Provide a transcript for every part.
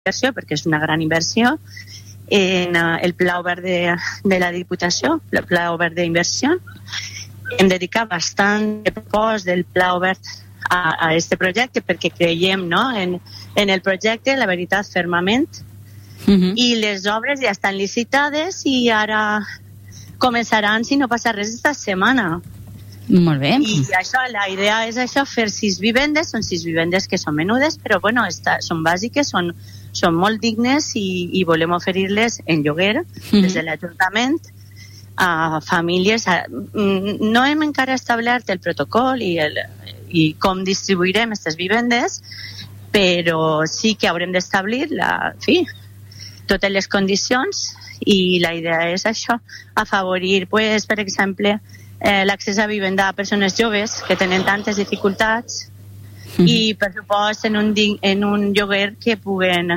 inversió, perquè és una gran inversió, en el Pla Obert de la Diputació, el Pla Obert d'Inversió. Hem dedicat bastant de propòs del Pla Obert a aquest projecte perquè creiem, no, en el projecte, la veritat, fermament. I les obres ja estan licitades i ara començaran, si no passa res, esta setmana. Molt bé. I això, la idea és això, fer 6 vivendes, són 6 vivendes que són menudes, però bueno, són bàsiques, són molt dignes i volem oferir-les en lloguer des de l'Ajuntament a famílies. No hem encara establert el protocol i com distribuirem aquestes vivendes, però sí que haurem d'establir totes les condicions i la idea és això, afavorir, pues, per exemple, l'accés a vivenda a persones joves que tenen tantes dificultats i, per supost, en un lloguer que puguen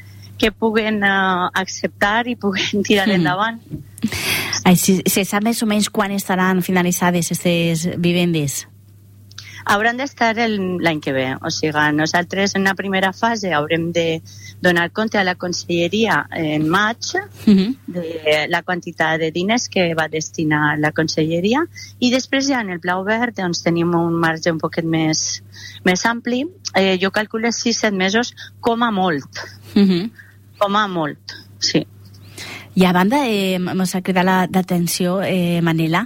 acceptar i puguen tirar endavant. Se sap més o menys quan estaran finalitzades aquestes vivendes? Hauran d'estar l'any que ve. O sigui, nosaltres en una primera fase haurem de donar compte a la Conselleria en maig de la quantitat de diners que va destinar la Conselleria i després ja en el Pla Obert doncs, tenim un marge un poquet més ampli. Jo calculo 6-7 mesos com a molt. Com a molt, sí. I a banda, m'ha cridat l'atenció, Manela,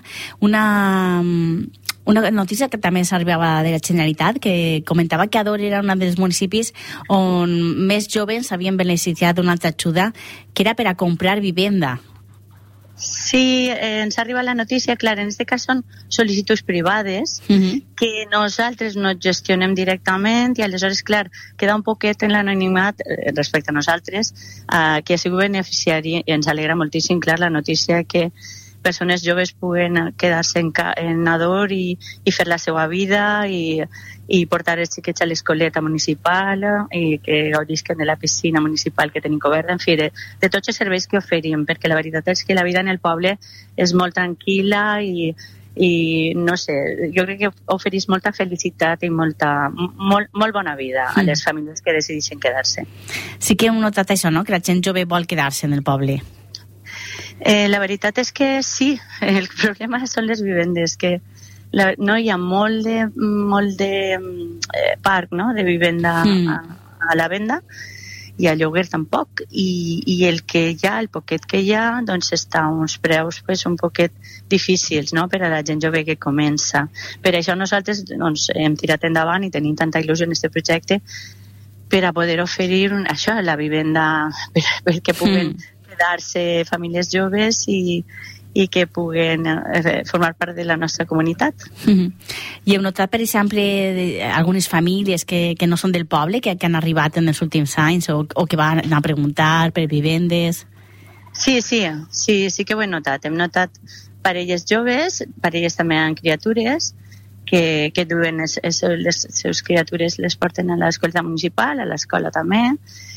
una notícia que també s'arribava de la Generalitat, que comentava que Ador era un dels municipis on més joves s'havien beneficiat d'una altra ajuda, que era per a comprar vivenda. Sí, ens arriba la notícia, clar, en aquest cas són sol·licituds privades que nosaltres no gestionem directament i aleshores, clar, queda un poquet en l'anonimat respecte a nosaltres, que ha sigut beneficiari i ens alegra moltíssim, clar, la notícia que persones joves puguen quedar-se en Ador i fer la seva vida i portar els xiquets a l'escoleta municipal i que gaudisquen de la piscina municipal que tenim coberta, en fi, de tots els serveis que oferim, perquè la veritat és que la vida en el poble és molt tranquil·la i no sé, jo crec que oferís molta felicitat i molt bona vida a les famílies que decideixen quedar-se. Sí que hem notat això, no?, que la gent jove vol quedar-se en el poble. La veritat és que sí, el problema són les vivendes, que no hi ha molt de parc, no?, de vivenda a la venda i a lloguer tampoc, i el que hi ha, el poquet que hi ha, doncs està a uns preus pues, un poquet difícils, no?, per a la gent jove que comença. Per això nosaltres doncs, hem tirat endavant i tenim tanta il·lusió en aquest projecte per a poder oferir això, la vivenda perquè puguen quedar-se famílies joves i que puguen formar part de la nostra comunitat. I heu notat, per exemple, algunes famílies que no són del poble, que han arribat en els últims anys o que van a preguntar per vivendes? Sí que ho he notat. Hem notat parelles joves, parelles també amb criatures, que duen les seves criatures, les porten a l'escola municipal, a l'escola també,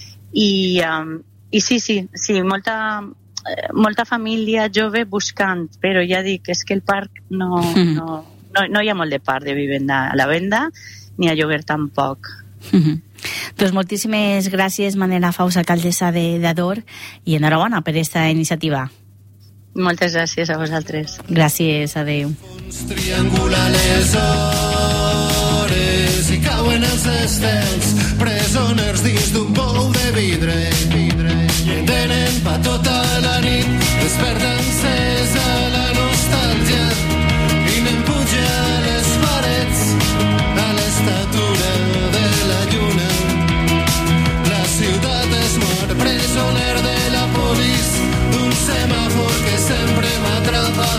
i sí, molta família jove buscant, però ja dic, és que el parc no hi ha molt de parc de vivenda a la venda, ni a lloguer tampoc. Doncs moltíssimes gràcies, Manela Faus, alcaldessa d'Ador, i enhorabona per aquesta iniciativa. Moltes gràcies a vosaltres. Gràcies, adeu. Triangula les hores i cauen els estels, presoners dins d'un pou de vidre, i tenen pa tota la nit, despertant-ses a la nostàlgia i anem puja a les parets a l'estatura de la lluna. La ciutat es mor presoner de la polis d'un semàfor que sempre m'atrapa.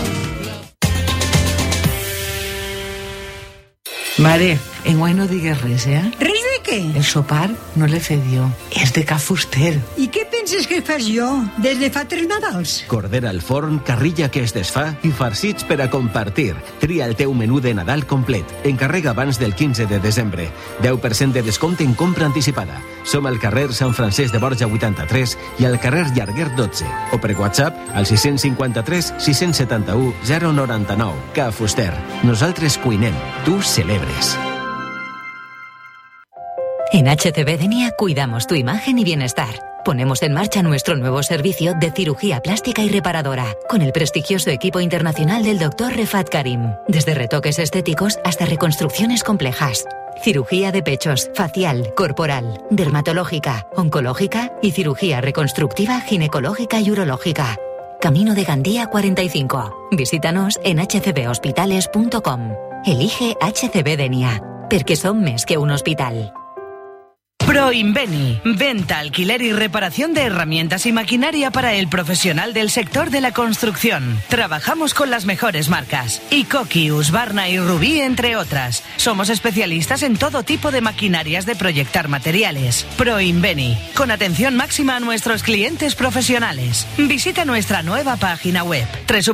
Mare, enguany no digues res, Res de què? El sopar no l'he fet jo, és de Ca Fuster. I què penses que fas jo des de fa 3 Nadals? Cordera al forn, carrilla que es desfà i farcits per a compartir. Tria el teu menú de Nadal complet. Encarrega abans del 15 de desembre. 10% de descompte en compra anticipada. Som al carrer Sant Francesc de Borja 83 i al carrer Llarguer 12. O per WhatsApp al 653 671 099. Ca Fuster. Nosaltres cuinem. Tu celebres. En HCB Denia cuidamos tu imagen y bienestar. Ponemos en marcha nuestro nuevo servicio de cirugía plástica y reparadora, con el prestigioso equipo internacional del Dr. Refat Karim. Desde retoques estéticos hasta reconstrucciones complejas. Cirugía de pechos, facial, corporal, dermatológica, oncológica y cirugía reconstructiva, ginecológica y urológica. Camino de Gandía 45. Visítanos en hcbhospitales.com. Elige HCB Denia, perquè som més que un hospital. Proinveni, venta, alquiler y reparación de herramientas y maquinaria para el profesional del sector de la construcción. Trabajamos con las mejores marcas, Ikoki, Husqvarna y Rubí, entre otras. Somos especialistas en todo tipo de maquinarias de proyectar materiales. Proinveni, con atención máxima a nuestros clientes profesionales. Visita nuestra nueva página web,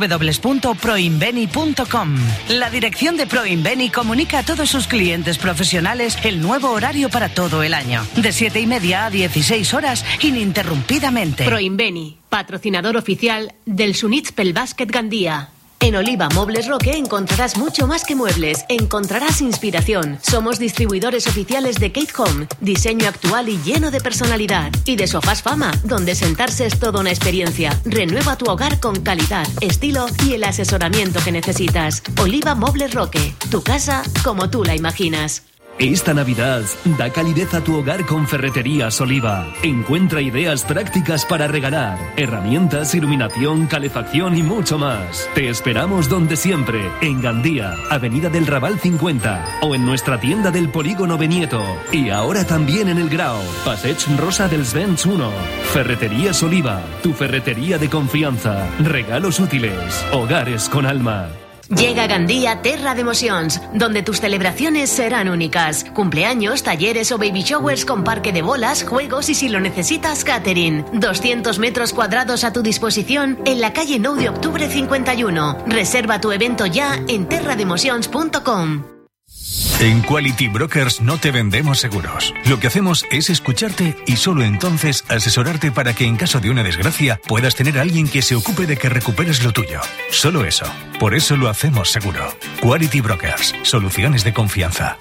www.proinveni.com. La dirección de Proinveni comunica a todos sus clientes profesionales el nuevo horario para todo el año. De 7:30 a 16 horas, ininterrumpidamente. Proinveni, patrocinador oficial del Sunits pel Bàsquet Gandía. En Oliva Mobles Roque encontrarás mucho más que muebles. Encontrarás inspiración. Somos distribuidores oficiales de Kate Home, diseño actual y lleno de personalidad. Y de Sofás Fama, donde sentarse es toda una experiencia. Renueva tu hogar con calidad, estilo y el asesoramiento que necesitas. Oliva Mobles Roque, tu casa como tú la imaginas. Esta Navidad, da calidez a tu hogar con Ferreterías Oliva. Encuentra ideas prácticas para regalar, herramientas, iluminación, calefacción y mucho más. Te esperamos donde siempre, en Gandía, Avenida del Raval 50, o en nuestra tienda del Polígono Benieto. Y ahora también en El Grau, Passeig Rosa dels Vents 1. Ferreterías Oliva, tu ferretería de confianza. Regalos útiles, hogares con alma. Llega a Gandía Terra de Emocions, donde tus celebraciones serán únicas. Cumpleaños, talleres o baby showers con parque de bolas, juegos y, si lo necesitas, catering. 200 metros cuadrados a tu disposición en la calle 9 de octubre 51. Reserva tu evento ya en terrademocions.com. En Quality Brokers no te vendemos seguros. Lo que hacemos es escucharte y solo entonces asesorarte para que en caso de una desgracia puedas tener a alguien que se ocupe de que recuperes lo tuyo. Solo eso. Por eso lo hacemos seguro. Quality Brokers. Soluciones de confianza.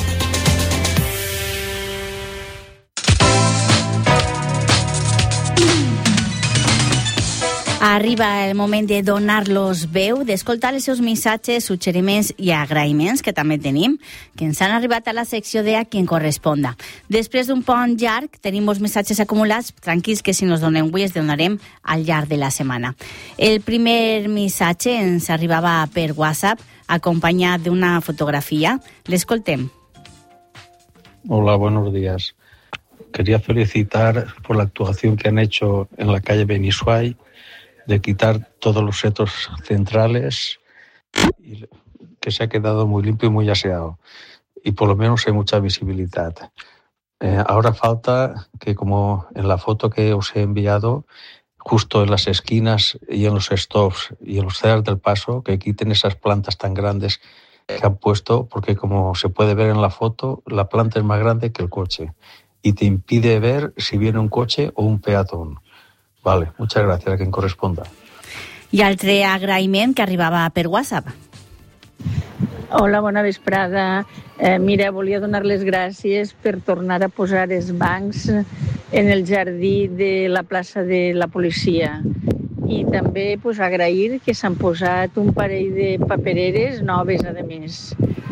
Arriba el moment de donar-los veu, d'escoltar els seus missatges, suggeriments i agraïments, que també tenim, que ens han arribat a la secció de A quien corresponda. Després d'un pont llarg, tenim molts missatges acumulats, tranquils que si nos donem avui els donarem al llarg de la setmana. El primer missatge ens arribava per WhatsApp, acompanyat d'una fotografia. L'escoltem. Hola, buenos días. Quería felicitar por la actuación que han hecho en la calle Benisuay, de quitar todos los setos centrales, y que se ha quedado muy limpio y muy aseado. Y por lo menos hay mucha visibilidad. Ahora falta que, como en la foto que os he enviado, justo en las esquinas y en los stops y en los cedas del paso, que quiten esas plantas tan grandes que han puesto, porque como se puede ver en la foto, la planta es más grande que el coche y te impide ver si viene un coche o un peatón. Vale, muchas gracias, a quien corresponda. I altre agraïment que arribava per WhatsApp. Hola, bona vesprada. Mira, volia donar les gràcies per tornar a posar els bancs en el jardí de la plaça de la policia. I també agrair que s'han posat un parell de papereres noves, a més.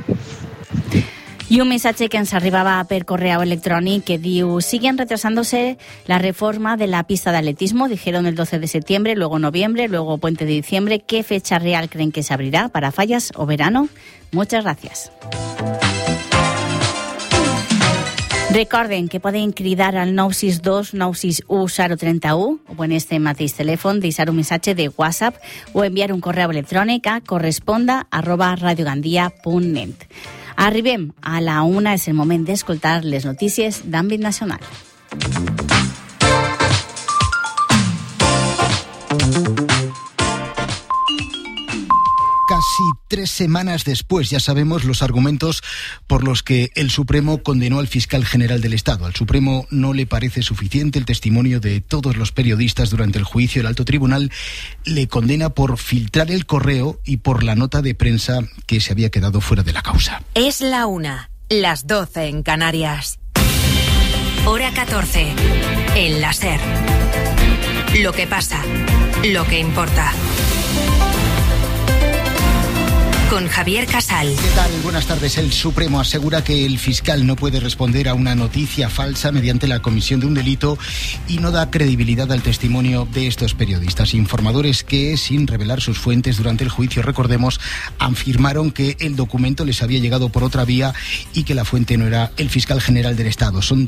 Y un mensaje que nos arribaba per correo electrónico que diu: siguen retrasándose la reforma de la pista de atletismo, dijeron el 12 de septiembre, luego noviembre, luego puente de diciembre. ¿Qué fecha real creen que se abrirá para fallas o verano? Muchas gracias. Recorden que poden cridar al 962 961 031 o en este mateix telèfon deixar un missatge de WhatsApp o enviar un correu electrònic a corresponda@radiogandia.net. Arribem a la 1, és el moment d'escoltar les notícies d'àmbit nacional. Casi 3 semanas después ya sabemos los argumentos por los que el Supremo condenó al fiscal general del Estado. Al Supremo no le parece suficiente el testimonio de todos los periodistas durante el juicio. El alto tribunal le condena por filtrar el correo y por la nota de prensa que se había quedado fuera de la causa. Es la 1, las 12 en Canarias. Hora 14. El la SER. Lo que pasa, lo que importa. Con Javier Casal. ¿Qué tal? Buenas tardes. El Supremo asegura que el fiscal no puede responder a una noticia falsa mediante la comisión de un delito y no da credibilidad al testimonio de estos periodistas. Informadores que, sin revelar sus fuentes durante el juicio, recordemos, afirmaron que el documento les había llegado por otra vía y que la fuente no era el fiscal general del Estado. Son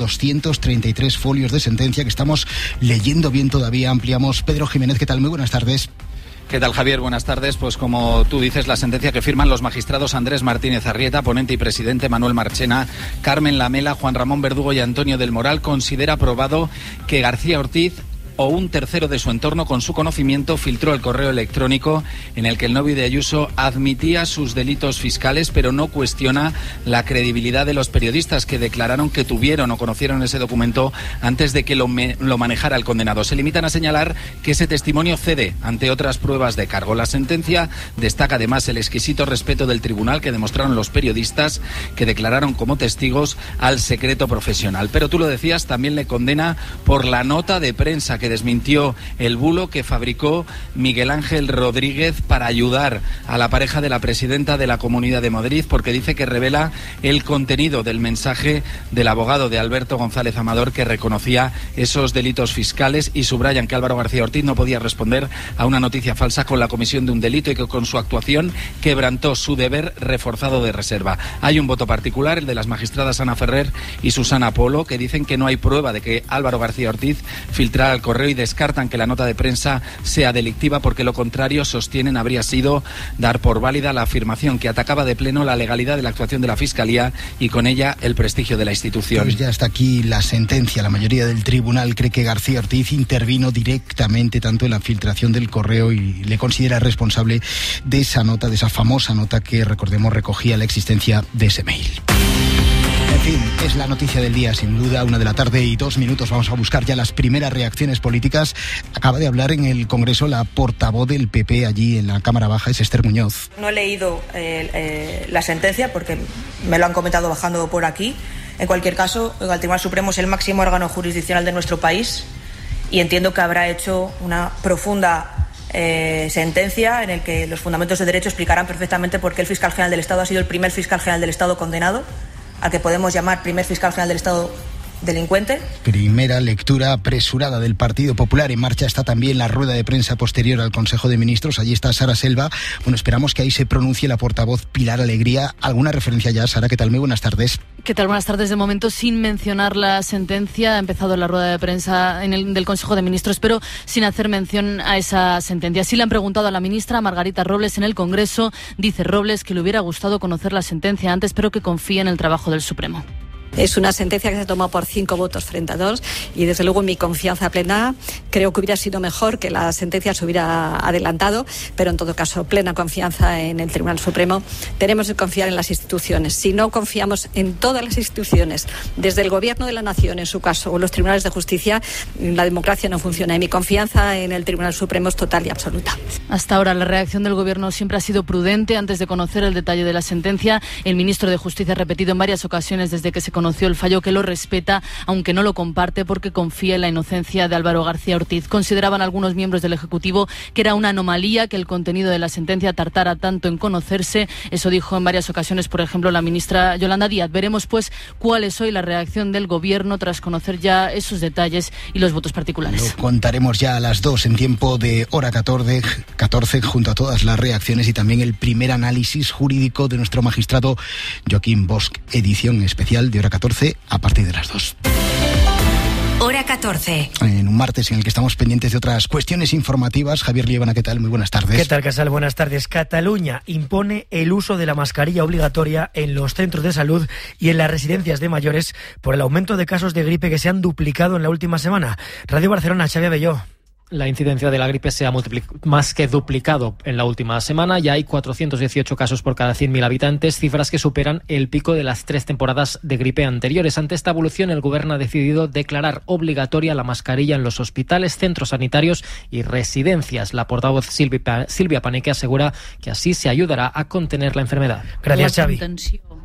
233 folios de sentencia que estamos leyendo bien todavía. Ampliamos. Pedro Jiménez, ¿qué tal? Muy buenas tardes. ¿Qué tal, Javier? Buenas tardes. Pues como tú dices, la sentencia que firman los magistrados Andrés Martínez Arrieta, ponente y presidente, Manuel Marchena, Carmen Lamela, Juan Ramón Verdugo y Antonio del Moral, considera probado que García Ortiz o un tercero de su entorno con su conocimiento filtró el correo electrónico en el que el novio de Ayuso admitía sus delitos fiscales, pero no cuestiona la credibilidad de los periodistas que declararon que tuvieron o conocieron ese documento antes de que lo manejara el condenado. Se limitan a señalar que ese testimonio cede ante otras pruebas de cargo. La sentencia destaca además el exquisito respeto del tribunal que demostraron los periodistas que declararon como testigos al secreto profesional. Pero tú lo decías, también le condena por la nota de prensa que desmintió el bulo que fabricó Miguel Ángel Rodríguez para ayudar a la pareja de la presidenta de la Comunidad de Madrid, porque dice que revela el contenido del mensaje del abogado de Alberto González Amador que reconocía esos delitos fiscales, y subrayan que Álvaro García Ortiz no podía responder a una noticia falsa con la comisión de un delito y que con su actuación quebrantó su deber reforzado de reserva. Hay un voto particular, el de las magistradas Ana Ferrer y Susana Polo, que dicen que no hay prueba de que Álvaro García Ortiz filtrara el correo y descartan que la nota de prensa sea delictiva, porque lo contrario, sostienen, habría sido dar por válida la afirmación que atacaba de pleno la legalidad de la actuación de la Fiscalía y con ella el prestigio de la institución. Pues ya está aquí la sentencia. La mayoría del tribunal cree que García Ortiz intervino directamente tanto en la filtración del correo y le considera responsable de esa nota, de esa famosa nota que, recordemos, recogía la existencia de ese mail. En fin, es la noticia del día, sin duda. 1:02 p.m. Vamos a buscar ya las primeras reacciones políticas. Acaba de hablar en el Congreso la portavoz del PP allí en la Cámara Baja, es Esther Muñoz. No he leído la sentencia porque me lo han comentado bajando por aquí. En cualquier caso, el Tribunal Supremo es el máximo órgano jurisdiccional de nuestro país y entiendo que habrá hecho una profunda sentencia en el que los fundamentos de derecho explicarán perfectamente por qué el fiscal general del Estado ha sido el primer fiscal general del Estado condenado, al que podemos llamar primer fiscal general del Estado delincuente. Primera lectura apresurada del Partido Popular. En marcha está también la rueda de prensa posterior al Consejo de Ministros. Allí está Sara Selva. Bueno, esperamos que ahí se pronuncie la portavoz Pilar Alegría. ¿Alguna referencia ya, Sara? ¿Qué tal? Muy buenas tardes. ¿Qué tal? Buenas tardes. De momento, sin mencionar la sentencia, ha empezado la rueda de prensa del Consejo de Ministros, pero sin hacer mención a esa sentencia. Sí le han preguntado a la ministra Margarita Robles en el Congreso. Dice Robles que le hubiera gustado conocer la sentencia antes, pero que confía en el trabajo del Supremo. Es una sentencia que se tomó por 5 votos frente a 2 y desde luego en mi confianza plena creo que hubiera sido mejor que la sentencia se hubiera adelantado, pero en todo caso plena confianza en el Tribunal Supremo. Tenemos que confiar en las instituciones. Si no confiamos en todas las instituciones, desde el Gobierno de la Nación en su caso o los tribunales de justicia, la democracia no funciona y mi confianza en el Tribunal Supremo es total y absoluta. Hasta ahora la reacción del Gobierno siempre ha sido prudente. Antes de conocer el detalle de la sentencia, el ministro de Justicia ha repetido en varias ocasiones desde que se conoció el fallo que lo respeta, aunque no lo comparte porque confía en la inocencia de Álvaro García Ortiz. Consideraban algunos miembros del Ejecutivo que era una anomalía que el contenido de la sentencia tardara tanto en conocerse. Eso dijo en varias ocasiones, por ejemplo, la ministra Yolanda Díaz. Veremos, pues, cuál es hoy la reacción del Gobierno tras conocer ya esos detalles y los votos particulares. Lo contaremos ya a las 2 en tiempo de hora 14, junto a todas las reacciones y también el primer análisis jurídico de nuestro magistrado Joaquín Bosch, edición especial de hora 14 a partir de las 2. Hora 14. En un martes en el que estamos pendientes de otras cuestiones informativas. Javier Liébana, ¿qué tal? Muy buenas tardes. ¿Qué tal, Casal? Buenas tardes. Cataluña impone el uso de la mascarilla obligatoria en los centros de salud y en las residencias de mayores por el aumento de casos de gripe que se han duplicado en la última semana. Radio Barcelona, Xavi Abelló. La incidencia de la gripe se ha más que duplicado en la última semana. Ya hay 418 casos por cada 100.000 habitantes, cifras que superan el pico de las 3 temporadas de gripe anteriores. Ante esta evolución, el Gobierno ha decidido declarar obligatoria la mascarilla en los hospitales, centros sanitarios y residencias. La portavoz Silvia Paneque asegura que así se ayudará a contener la enfermedad. Gracias, Xavi.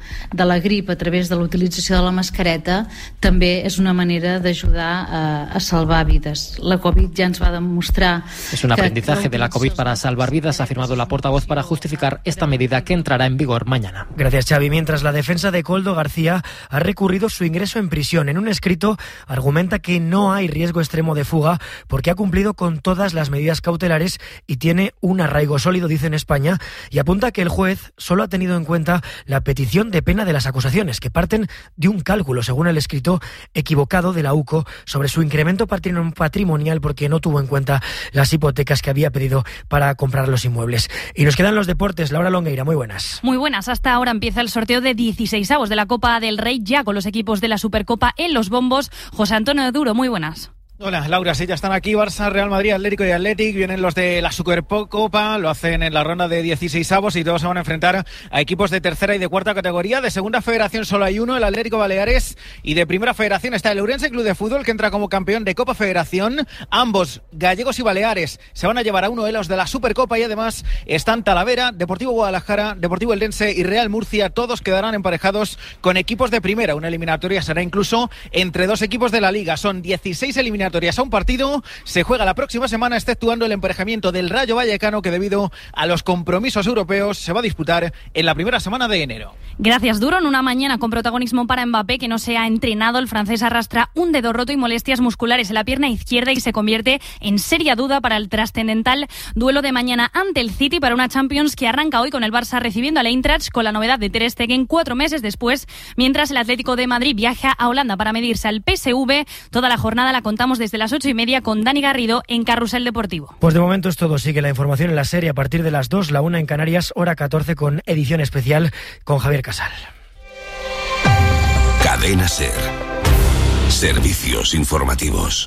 de la grip a través de l'utilització de la mascareta també és una manera d'ajudar a salvar vides. La Covid ja ens va demostrar... Es un aprendizaje de la COVID para salvar vidas, ha afirmado la portavoz para justificar esta medida que entrará en vigor mañana. Gracias, Xavi. Mientras la defensa de Koldo García ha recurrido su ingreso en prisión. En un escrito argumenta que no hay riesgo extremo de fuga porque ha cumplido con todas las medidas cautelares y tiene un arraigo sólido, dice, en España, y apunta que el juez solo ha tenido en cuenta la petición de pena de las acusaciones, que parten de un cálculo, según el escrito equivocado de la UCO, sobre su incremento patrimonial porque no tuvo en cuenta las hipotecas que había pedido para comprar los inmuebles. Y nos quedan los deportes. Laura Longueira, muy buenas. Muy buenas. Hasta ahora empieza el sorteo de 16avos de la Copa del Rey, ya con los equipos de la Supercopa en los bombos. José Antonio Duro, muy buenas. Hola, Laura, sí, ya están aquí Barça, Real Madrid, Atlético y Athletic. Vienen los de la Supercopa, lo hacen en la ronda de 16avos y todos se van a enfrentar a equipos de tercera y de cuarta categoría. De segunda federación solo hay uno, el Atlético Baleares, y de primera federación está el Ourense Club de Fútbol, que entra como campeón de Copa Federación. Ambos, gallegos y baleares, se van a llevar a uno de los de la Supercopa y además están Talavera, Deportivo Guadalajara, Deportivo Eldense y Real Murcia. Todos quedarán emparejados con equipos de primera. Una eliminatoria será incluso entre dos equipos de la Liga. Son 16 eliminatorias a un partido, se juega la próxima semana, exceptuando el emparejamiento del Rayo Vallecano, que debido a los compromisos europeos se va a disputar en la primera semana de enero. Gracias, Duro. En una mañana con protagonismo para Mbappé, que no se ha entrenado. El francés arrastra un dedo roto y molestias musculares en la pierna izquierda y se convierte en seria duda para el trascendental duelo de mañana ante el City, para una Champions que arranca hoy con el Barça recibiendo al Eintracht, con la novedad de Ter Stegen 4 meses después, mientras el Atlético de Madrid viaja a Holanda para medirse al PSV. Toda la jornada la contamos desde las 8:30 con Dani Garrido en Carrusel Deportivo. Pues de momento es todo. Sigue la información en la serie a partir de las 2, la 1 en Canarias, hora 14, con edición especial con Javier Casal. Cadena SER. Servicios informativos.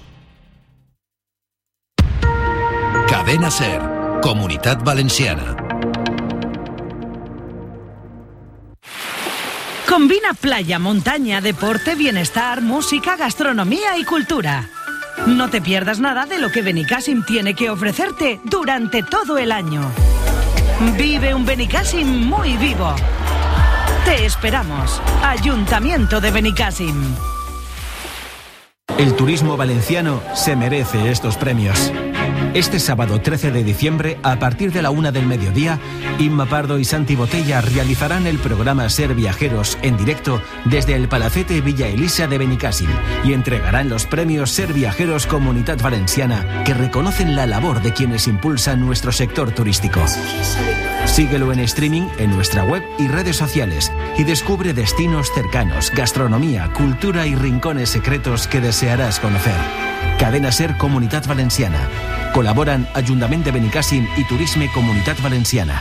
Cadena SER. Comunitat Valenciana. Combina playa, montaña, deporte, bienestar, música, gastronomía y cultura. No te pierdas nada de lo que Benicàssim tiene que ofrecerte durante todo el año. Vive un Benicàssim muy vivo. Te esperamos. Ayuntamiento de Benicàssim. El turismo valenciano se merece estos premios. Este sábado 13 de diciembre, a partir de la 1 del mediodía, Imma Pardo y Santi Botella realizarán el programa Ser Viajeros en directo desde el Palacete Villa Elisa de Benicàssim y entregarán los premios Ser Viajeros Comunitat Valenciana, que reconocen la labor de quienes impulsan nuestro sector turístico. Síguelo en streaming en nuestra web y redes sociales y descubre destinos cercanos, gastronomía, cultura y rincones secretos que desearás conocer. Cadena SER Comunitat Valenciana. Colaboran Ajuntament de Benicàssim y Turisme Comunitat Valenciana.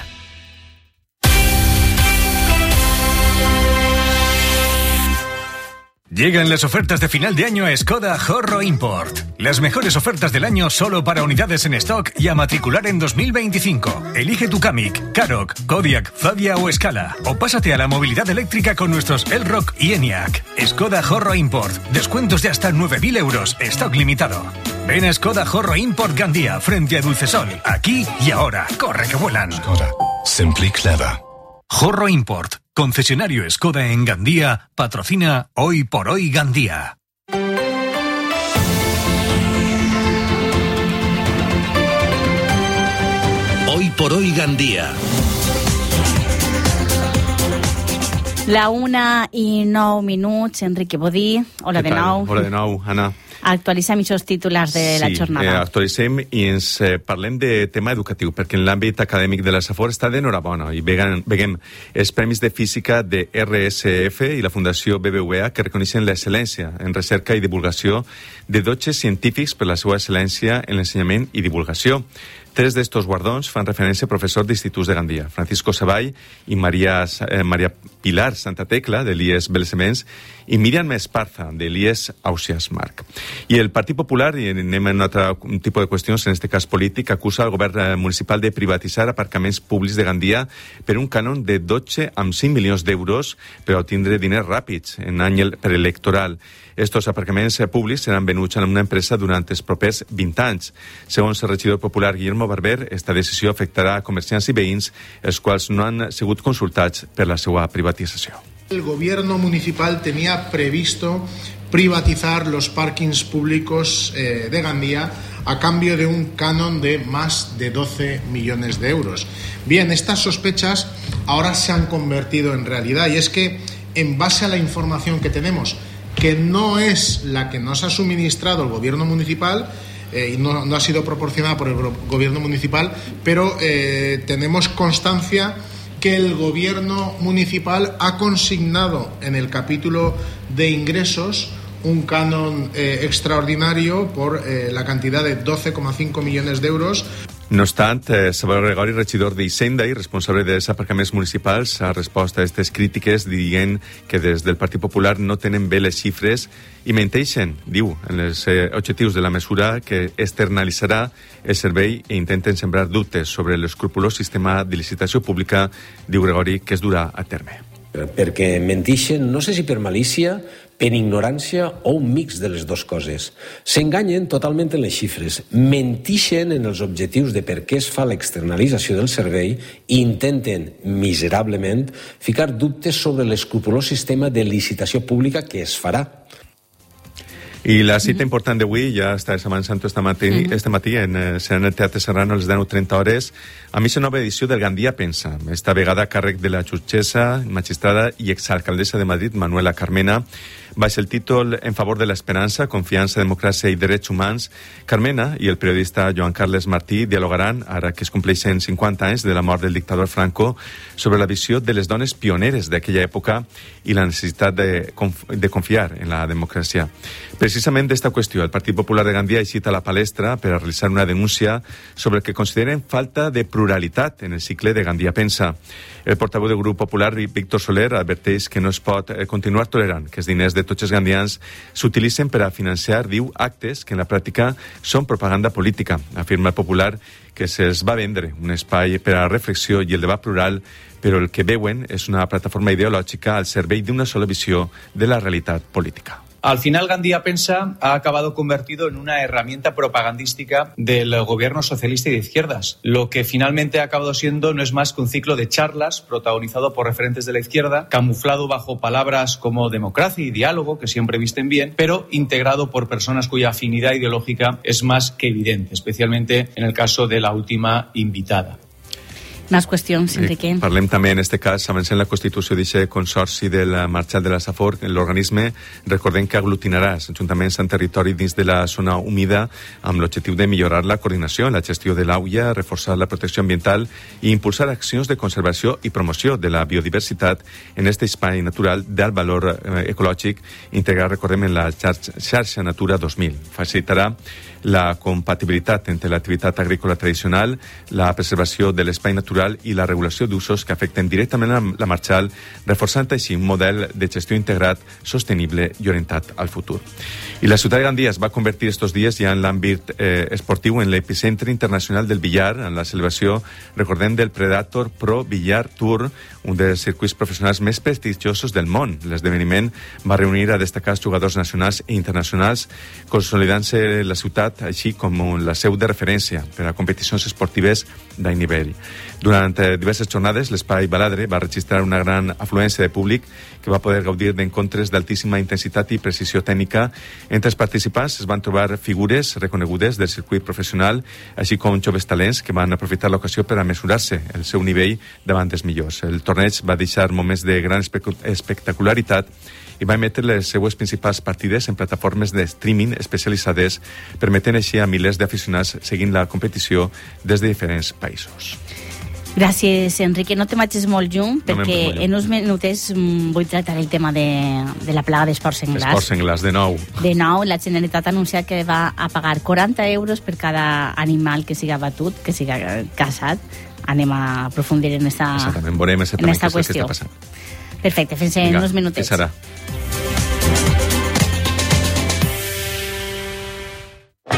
Llegan las ofertas de final de año a Skoda Horro Import. Las mejores ofertas del año solo para unidades en stock y a matricular en 2025. Elige tu Kamiq, Karoq, Kodiaq, Fabia o Scala. O pásate a la movilidad eléctrica con nuestros Elroq y Enyaq. Skoda Horro Import. Descuentos de hasta 9.000 euros. Stock limitado. Ven a Skoda Horro Import Gandía, frente a Dulcesol. Aquí y ahora. Corre que vuelan. Skoda. Simply clever. Horro Import. Concesionario Skoda en Gandía, patrocina Hoy por Hoy Gandía. Hoy por Hoy Gandía. La 1:09, Enrique Bodí. Hola de nou. Hola de nou, Anna. Actualitzem aquests titulars de la jornada. Actualitzem i ens parlem de tema educatiu, perquè en l'àmbit acadèmic de la Safor està d'enhorabona i veiem els Premis de Física de RSF i la Fundació BBVA que reconeixen l'excel·lència en recerca i divulgació de 12 científics per la seva excel·lència en l'ensenyament i divulgació. 3 d'estos guardons fan referència a professors d'instituts de Gandia, Francisco Savall i Maria Pilar Santa Tecla, de l'IES Belsemens, i Miriam Esparza, de l'IES Ausiàs Marc. I el Partit Popular, i anem en un altre tipus de qüestions, en aquest cas polític, acusa el govern municipal de privatitzar aparcaments públics de Gandia per un cànon de 12,5 milions d'euros per obtindre diners ràpids en any preelectoral. Estos aparcaments públics seran venuts a una empresa durant els propers 20 anys. Segons el regidor popular Guillermo Barber, esta decisió afectarà a comerciants i veïns, els quals no han sigut consultats per la seva privatització. El gobierno municipal tenía previsto privatizar los parkings públicos de Gandía a cambio de un canon de más de 12 millones de euros. Bien, estas sospechas ahora se han convertido en realidad, y es que, en base a la información que tenemos, que no es la que nos ha suministrado el gobierno municipal, y no ha sido proporcionada por el gobierno municipal, pero tenemos constancia que el gobierno municipal ha consignado en el capítulo de ingresos un canon extraordinario por la cantidad de 12,5 millones d'euros. No obstant, Salvador Gregori, regidor d'Hisenda i responsable dels aparcaments municipals, ha respost a aquestes crítiques dient que des del Partit Popular no tenen bé les xifres i menteixen, diu, en els objectius de la mesura que externalitzarà el servei i intenten sembrar dubtes sobre l'escrupulós sistema de licitació pública, diu Gregori, que es durà a terme. Perquè mentixen, no sé si per malícia, per ignorància o un mix de les dues coses. S'enganyen totalment en les xifres, mentixen en els objectius de per què es fa l'externalització del servei i intenten, miserablement, ficar dubtes sobre l'escrupulós sistema de licitació pública que es farà. I la cita important d'avui, ja està avançant este matí serà en el Teatre Serrano a les 19:30 a missa nova edició del Gandia Pensa, esta vegada a càrrec de la jutgessa, magistrada i exalcaldessa de Madrid, Manuela Carmena. Baix el títol En favor de l'esperança, confiança, democràcia i drets humans, Carmena i el periodista Joan Carles Martí dialogaran, ara que es compleixen 50 anys de la mort del dictador Franco, sobre la visió de les dones pioneres d'aquella època i la necessitat de confiar en la democràcia. Precisament d'esta qüestió, el Partit Popular de Gandia ha eixit a la palestra per a realitzar una denúncia sobre el que consideren falta de pluralitat en el cicle de Gandia Pensa. El portaveu del grup popular, Víctor Soler, adverteix que no es pot continuar tolerant que els diners de tots els gandians s'utilitzen per a financiar, diu, actes que en la pràctica són propaganda política. Afirma el popular que se'ls va vendre un espai per a la reflexió i el debat plural, però el que veuen és una plataforma ideològica al servei d'una sola visió de la realitat política. Al final, Gandia Pensa ha acabado convertido en una herramienta propagandística del gobierno socialista y de izquierdas. Lo que finalmente ha acabado siendo no es más que un ciclo de charlas protagonizado por referentes de la izquierda, camuflado bajo palabras como democracia y diálogo, que siempre visten bien, pero integrado por personas cuya afinidad ideológica es más que evidente, especialmente en el caso de la última invitada. Més qüestions, Enrique. Parlem també, en aquest cas, avancem la constitució d'aquest consorci del Marxal de la Safor. L'organisme, recordem que aglutinarà els ajuntaments en territori dins de la zona humida amb l'objectiu de millorar la coordinació en la gestió de l'auia, reforçar la protecció ambiental i impulsar accions de conservació i promoció de la biodiversitat en aquest espai natural d'alt valor ecològic integrat, recordem, en la xarxa Natura 2000. Facilitarà la compatibilitat entre l'activitat agrícola tradicional, la preservació de l'espai natural i la regulació d'usos que afecten directament la Marxal, reforçant així un model de gestió integrat, sostenible i orientat al futur. I la ciutat de Gandia es va convertir estos dies ja en l'àmbit esportiu en l'epicentre internacional del billar, en la celebració, recordem, del Predator Pro Billar Tour, un dels circuits professionals més prestigiosos del món. L'esdeveniment va reunir a destacats jugadors nacionals i internacionals, consolidant-se la ciutat així com la seu de referència per a competicions esportives d'alt nivell. Durant diverses jornades, l'Espai Baladre va registrar una gran afluència de públic que va poder gaudir d'encontres d'altíssima intensitat i precisió tècnica. Entre els participants es van trobar figures reconegudes del circuit professional, així com joves talents que van aprofitar l'ocasió per a mesurar-se el seu nivell davant dels millors. El torneig va deixar moments de gran espectacularitat i va emetre les seues principals partides en plataformes de streaming especialitzades, permetent així a milers d'aficionats seguint la competició des de diferents països. Gràcies, Enrique. No te marxes molt lluny, perquè en uns minutets vull tractar el tema de la plaga d'esports senglars. Esports senglars, de nou. De nou, la Generalitat ha anunciat que va a pagar 40 euros per cada animal que siga batut, que siga caçat. Anem a aprofundir en esta qüestió. Perfecte, fins en uns minutets. Serà.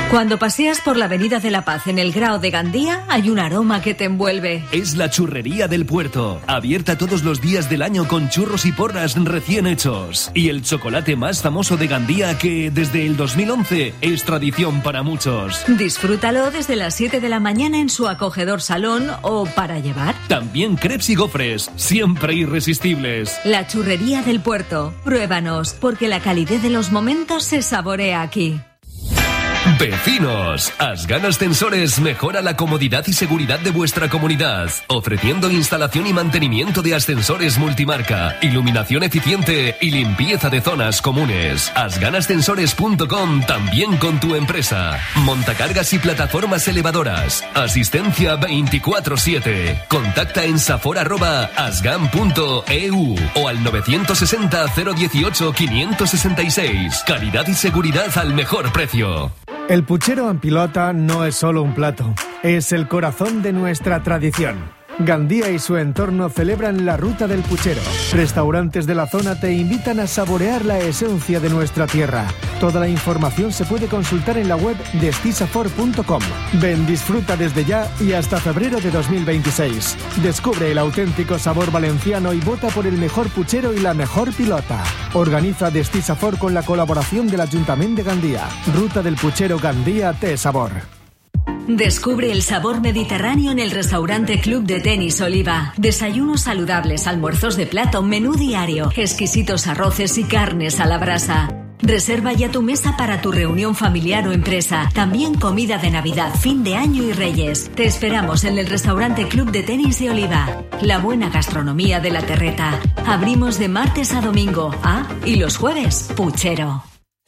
Cuando paseas por la Avenida de la Paz en el Grao de Gandía, hay un aroma que te envuelve. Es la Churrería del Puerto, abierta todos los días del año con churros y porras recién hechos. Y el chocolate más famoso de Gandía que, desde el 2011, es tradición para muchos. Disfrútalo desde las 7 de la mañana en su acogedor salón o para llevar. También crepes y gofres, siempre irresistibles. La Churrería del Puerto. Pruébanos, porque la calidez de los momentos se saborea aquí. Vecinos, Asgan Ascensores mejora la comodidad y seguridad de vuestra comunidad, ofreciendo instalación y mantenimiento de ascensores multimarca, iluminación eficiente y limpieza de zonas comunes. Asganascensores.com, también con tu empresa. Montacargas y plataformas elevadoras. Asistencia 24/7. Contacta en safor@asgan.eu o al 960 018 566. Calidad y seguridad al mejor precio. El puchero en pilota no es solo un plato, es el corazón de nuestra tradición. Gandía y su entorno celebran la Ruta del Puchero. Restaurantes de la zona te invitan a saborear la esencia de nuestra tierra. Toda la información se puede consultar en la web de stisafor.com. Ven, disfruta desde ya y hasta febrero de 2026. Descubre el auténtico sabor valenciano y vota por el mejor puchero y la mejor pilota. Organiza Destisafor con la colaboración del Ayuntamiento de Gandía. Ruta del Puchero Gandía Té Sabor. Descubre el sabor mediterráneo en el restaurante Club de Tenis Oliva. Desayunos saludables, almuerzos de plato, menú diario, exquisitos arroces y carnes a la brasa. Reserva ya tu mesa para tu reunión familiar o empresa. También comida de Navidad, fin de año y Reyes. Te esperamos en el restaurante Club de Tenis de Oliva. La buena gastronomía de la terreta. Abrimos de martes a domingo. Y los jueves, puchero.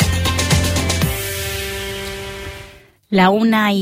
La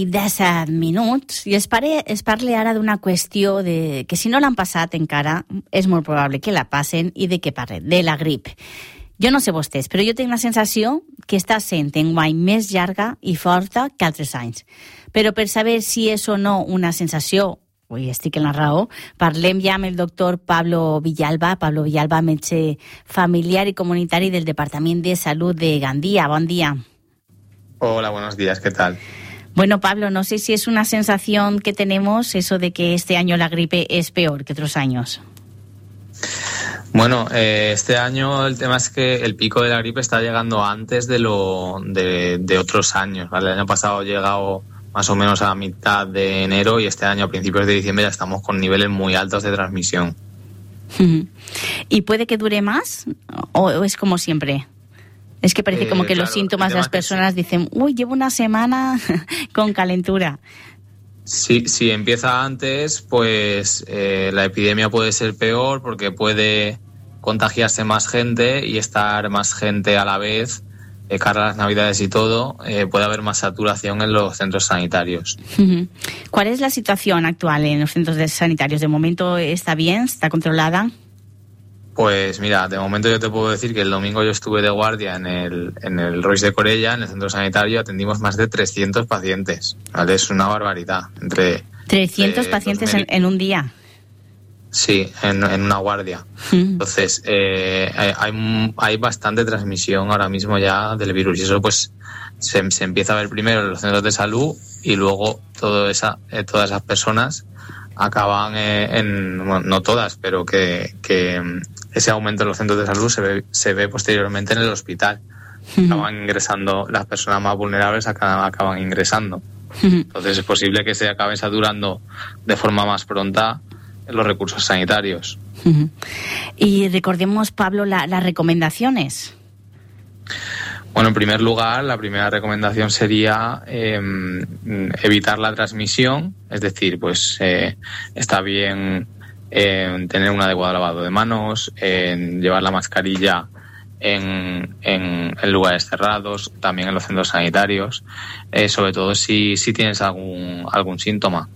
1:17 i es parli ara d'una qüestió que si no l'han passat encara és molt probable que la passen i de què parlen? De la grip. Jo no sé vostès, però jo tinc la sensació que està sent enguany més llarga i forta que altres anys. Però per saber si és o no una sensació, estic en la raó, parlem ja amb el doctor Pablo Villalba, metge familiar i comunitari del Departament de Salut de Gandía. Bon dia. Hola, buenos días, ¿qué tal? Bueno, Pablo, no sé si es una sensación que tenemos eso de que este año la gripe es peor que otros años. Bueno, este año el tema es que el pico de la gripe está llegando antes de otros años, ¿vale? El año pasado ha llegado más o menos a la mitad de enero y este año a principios de diciembre ya estamos con niveles muy altos de transmisión. ¿Y puede que dure más o es como siempre? Es que parece como que los síntomas de las personas dicen, llevo una semana con calentura. Sí, si empieza antes, pues la epidemia puede ser peor porque puede contagiarse más gente y estar más gente a la vez, cara a las Navidades y todo, puede haber más saturación en los centros sanitarios. ¿Cuál es la situación actual en los centros sanitarios? ¿De momento está bien? ¿Está controlada? Pues mira, de momento yo te puedo decir que el domingo yo estuve de guardia en el Rois de Corella, en el centro sanitario, atendimos más de 300 pacientes, ¿vale? Es una barbaridad. 300 pacientes en un día. Sí, en una guardia. Entonces, hay bastante transmisión ahora mismo ya del virus y eso pues se empieza a ver primero en los centros de salud y luego todas esas personas acaban no todas, pero que ese aumento en los centros de salud se ve posteriormente en el hospital. Acaban ingresando, las personas más vulnerables acaban ingresando. Entonces es posible que se acaben saturando de forma más pronta los recursos sanitarios. Y recordemos, Pablo, las recomendaciones. Bueno, en primer lugar, la primera recomendación sería evitar la transmisión, es decir, pues está bien tener un adecuado lavado de manos, llevar la mascarilla en lugares cerrados, también en los centros sanitarios, sobre todo si tienes algún síntoma.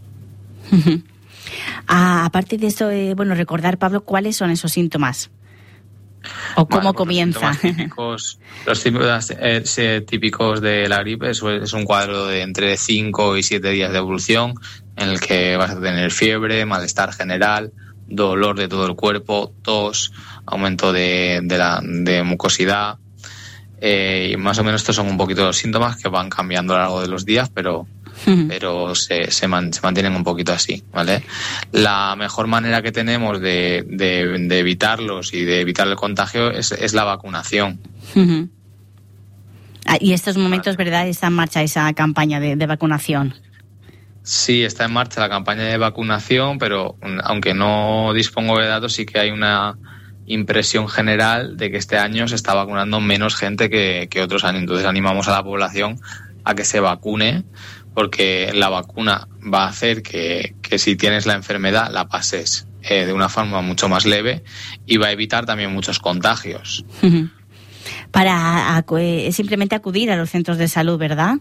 Aparte de eso, recordar, Pablo, ¿cuáles son esos síntomas? ¿O cómo comienza? Los síntomas típicos de la gripe es un cuadro de entre 5 y 7 días de evolución en el que vas a tener fiebre, malestar general, dolor de todo el cuerpo, tos, aumento de mucosidad, Y más o menos estos son un poquito los síntomas que van cambiando a lo largo de los días, pero se mantienen un poquito así, ¿vale? La mejor manera que tenemos de evitarlos y de evitar el contagio es la vacunación. Y estos momentos, ¿verdad?, está en marcha esa campaña de vacunación. Sí, está en marcha la campaña de vacunación, pero aunque no dispongo de datos, sí que hay una impresión general de que este año se está vacunando menos gente que otros años. Entonces animamos a la población a que se vacune, porque la vacuna va a hacer que si tienes la enfermedad la pases de una forma mucho más leve y va a evitar también muchos contagios. Para simplemente acudir a los centros de salud, ¿verdad?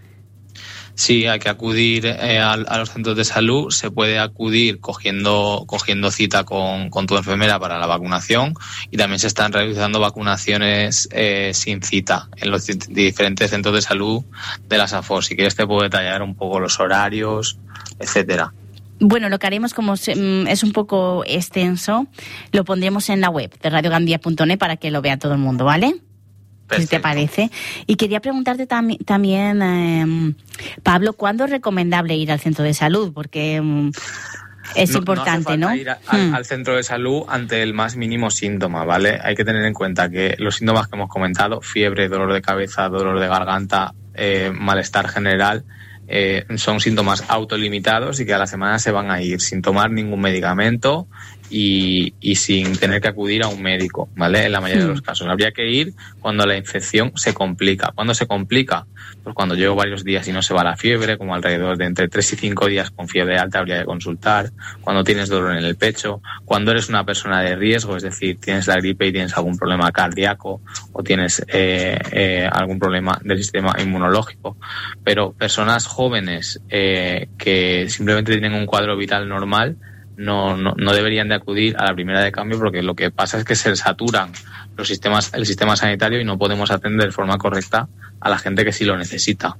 Sí, hay que acudir a los centros de salud. Se puede acudir cogiendo cita con tu enfermera para la vacunación, y también se están realizando vacunaciones sin cita en los diferentes centros de salud de la SAFOR. Si quieres te puedo detallar un poco los horarios, etcétera. Bueno, lo que haremos, como es un poco extenso, lo pondremos en la web de radiogandia.net para que lo vea todo el mundo, ¿vale? Si te parece. Y quería preguntarte también, Pablo, ¿cuándo es recomendable ir al centro de salud? Porque es importante, ¿no? No hace falta ir al centro de salud ante el más mínimo síntoma, ¿vale? Hay que tener en cuenta que los síntomas que hemos comentado, fiebre, dolor de cabeza, dolor de garganta, malestar general, son síntomas autolimitados y que a la semana se van a ir sin tomar ningún medicamento y sin tener que acudir a un médico, ¿vale? En la mayoría de los casos. Habría que ir cuando la infección se complica. ¿Cuándo se complica? Pues cuando llevo varios días y no se va la fiebre, como alrededor de entre 3 y 5 días con fiebre alta habría que consultar. Cuando tienes dolor en el pecho. Cuando eres una persona de riesgo, es decir, tienes la gripe y tienes algún problema cardíaco o tienes algún problema del sistema inmunológico. Pero personas jóvenes que simplemente tienen un cuadro vital normal no deberían de acudir a la primera de cambio, porque lo que pasa es que se saturan el sistema sanitario y no podemos atender de forma correcta a la gente que sí lo necesita.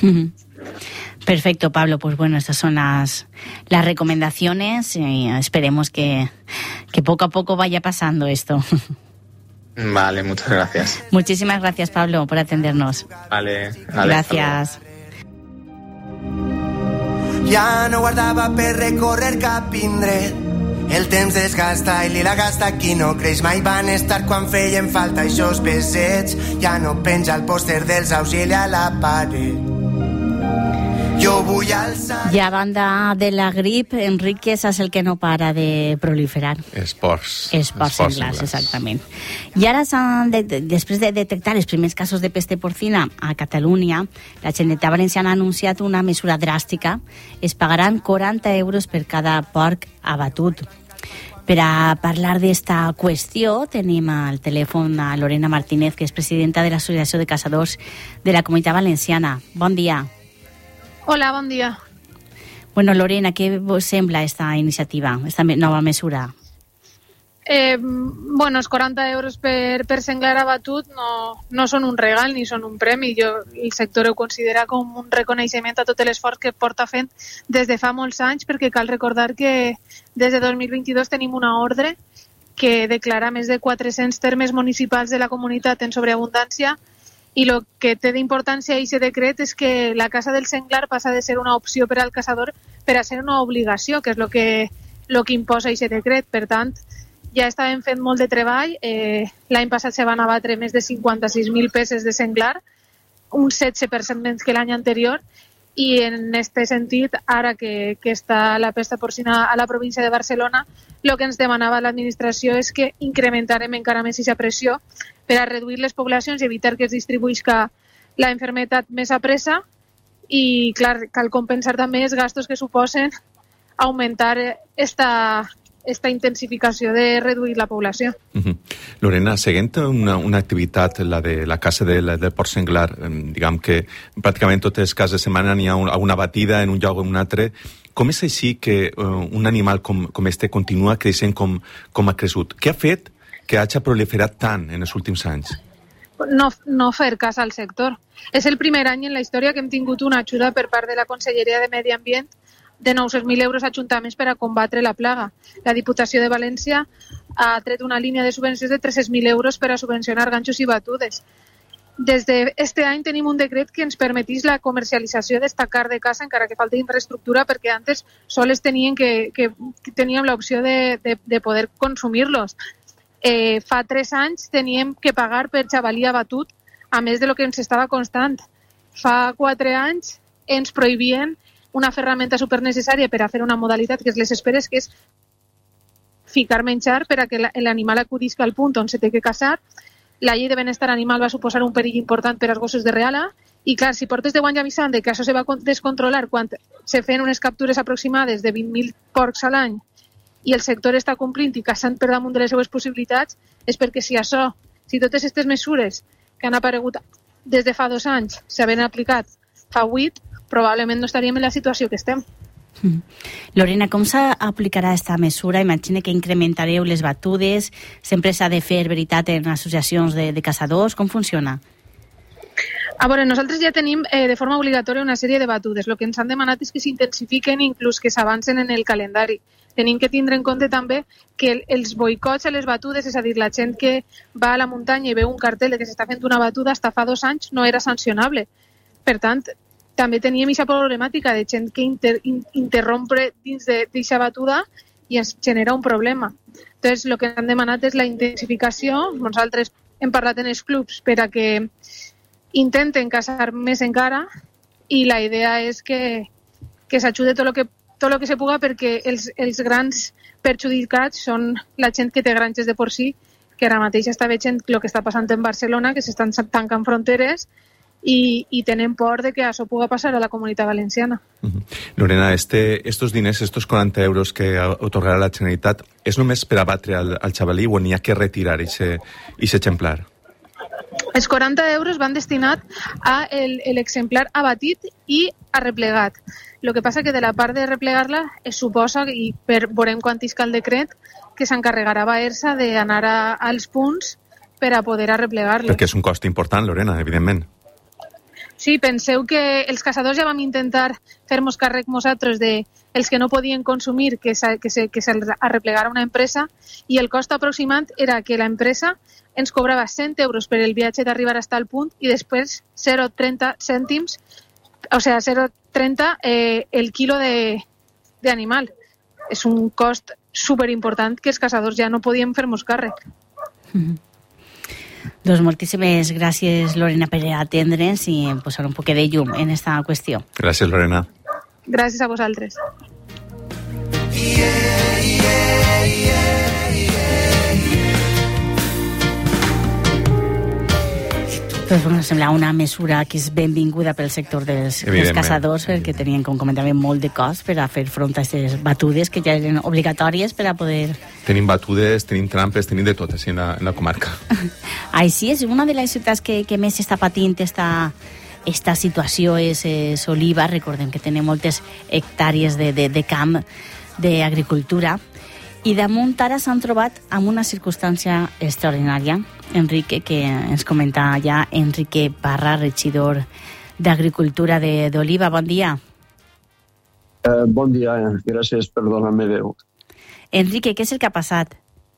Perfecto, Pablo. Pues bueno, estas son las recomendaciones y esperemos que poco a poco vaya pasando esto. Vale, muchas gracias. Muchísimas gracias, Pablo, por atendernos. Vale, gracias. Ja no guardava per recórrer cap indret. El temps desgasta i lila gasta qui no creix. Mai van estar quan feien falta aixòs besets. Ja no penja el pòster dels auxili a la paret. Jo vull alçar... I a banda de la grip, Enrique, és el que no para de proliferar. Esports senglars, exactament. I ara, després de detectar els primers casos de peste porcina a Catalunya, la Generalitat Valenciana ha anunciat una mesura dràstica. Es pagaran 40 euros per cada porc abatut. Per a parlar d'esta qüestió tenim al telèfon a Lorena Martínez, que és presidenta de l'Associació de Caçadors de la Comunitat Valenciana. Bon dia. Hola, bon dia. Bueno, Lorena, què vos sembla esta iniciativa, esta nova mesura? Bueno, els 40 euros per senglar abatut no són un regal ni són un premi. El sector ho considera com un reconeixement a tot l'esforç que porta fent des de fa molts anys, perquè cal recordar que des de 2022 tenim una ordre que declara més de 400 termes municipals de la comunitat en sobreabundància, i el que té d'importància aquest decret és que la caça del senglar passa de ser una opció per al caçador per a ser una obligació, que és el que imposa aquest decret. Per tant, ja estàvem fent molt de treball. L'any passat se van abatre més de 56.000 peces de senglar, un 17% menys que l'any anterior, i en aquest sentit, ara que està la pesta porcina a la província de Barcelona, el que ens demanava l'administració és que incrementarem encara més aquesta pressió per a reduir les poblacions i evitar que es distribuïsca la enfermetat més a pressa, i clar, cal compensar també els gastos que suposen augmentar esta intensificació de reduir la població. Lorena, seguint una activitat, la de la caça del porc senglar, diguem que pràcticament totes les cases de setmana n'hi ha una batida en un lloc o en un altre, com és així que un animal com este continua creixent com ha crescut? Què ha fet que hagi proliferat tant en els últims anys? No fer cas al sector. És el primer any en la història que hem tingut una ajuda per part de la Conselleria de Medi Ambient de 900.000 euros a ajuntaments per a combatre la plaga. La Diputació de València ha tret una línia de subvencions de 300.000 euros per a subvencionar ganxos i batudes. Des d'este any tenim un decret que ens permetís la comercialització d'esta carn de caça, encara que falta infraestructura, perquè antes sols teníem teníem l'opció de poder consumir-los. Fa 3 anys teníem que pagar per jabalí abatut, a més de lo que ens estava costant. Fa 4 anys ens prohibien una ferramenta supernecessària per a fer una modalitat que és les esperes, que és ficar menjar per a que l'animal acudisca al punt on se té que caçar. La llei de benestar animal va suposar un perill important per als gossos de reala i, clar, si portes 10 anys avisant que això se va descontrolar quan se feien unes captures aproximades de 20.000 porcs a l'any i el sector està complint i caçant per damunt de les seues possibilitats, és perquè si totes aquestes mesures que han aparegut des de fa 2 anys s'havien aplicat fa 8, probablement no estaríem en la situació que estem. Lorena, com s'aplicarà aquesta mesura? Imagina que incrementareu les batudes, sempre s'ha de fer veritat en associacions de caçadors, com funciona? A veure, nosaltres ja tenim de forma obligatòria una sèrie de batudes. El que ens han demanat és que s'intensifiquen i inclús que s'avancen en el calendari. Tenim que tindre en compte també que els boicots a les batudes, és a dir, la gent que va a la muntanya i veu un cartel de que s'està fent una batuda hasta fa 2 anys no era sancionable. Per tant, també teníem aquesta problemàtica de gent que interrompre dins d'aquesta batuda i es genera un problema. Entonces, el que han demanat és la intensificació. Nosaltres hem parlat en els clubs per a que intenten caçar més encara i la idea és que s'ajude tot el que se puga, perquè els grans perjudicats són la gent que té granges de porcí, que ara mateix està veient el que està passant en Barcelona, que s'estan tancant fronteres y tenen por de que això puga passar a la Comunitat Valenciana. Lorena, estos diners, estos 40 euros que otorgarà la Generalitat, és només per abatre al jabalí o n'hi ha que retirar ese exemplar? Els 40 euros van destinats a l'exemplar abatit i arreplegat. El que passa que de la part de replegar-la es suposa, i veurem quan isca el decret, que s'encarregarà Baersa d'anar als punts per a poder arreplegar-los. Perquè és un cost important, Lorena, evidentment. Sí, penseu que els caçadors ja vam intentar fer-nos càrrec nosaltres dels que no podien consumir, que se'ls arreplegara una empresa, i el cost aproximat era que l'empresa ens cobrava 100 euros per el viatge d'arribar fins al punt i després 0,30 cèntims, o sigui, 0,30 el quilo d'animal. És un cost superimportant que els caçadors ja no podien fer-nos càrrec. Doncs moltíssimes gràcies, Lorena, per atendre'ns i posar un poc de llum en aquesta qüestió. Gràcies, Lorena. Gràcies a vosaltres. Doncs bueno, sembla una mesura que és benvinguda pel sector dels caçadors, perquè tenien, com comentàvem, molt de cost per a fer front a aquestes batudes que ja eren obligatòries per a poder... Tenim batudes, tenim trampes, tenim de tot així en la comarca. Així és, una de les ciutats que més està patint esta situació és Oliva. Recordem que tenim moltes hectàrees de camp d'agricultura i damunt ara s'han trobat amb una circumstància extraordinària. Enrique, que ens comenta ja, Enrique Parra, regidor d'Agricultura d'Oliva. Bon dia. Bon dia, gràcies per donar-me veu. Enrique, què és el que ha passat?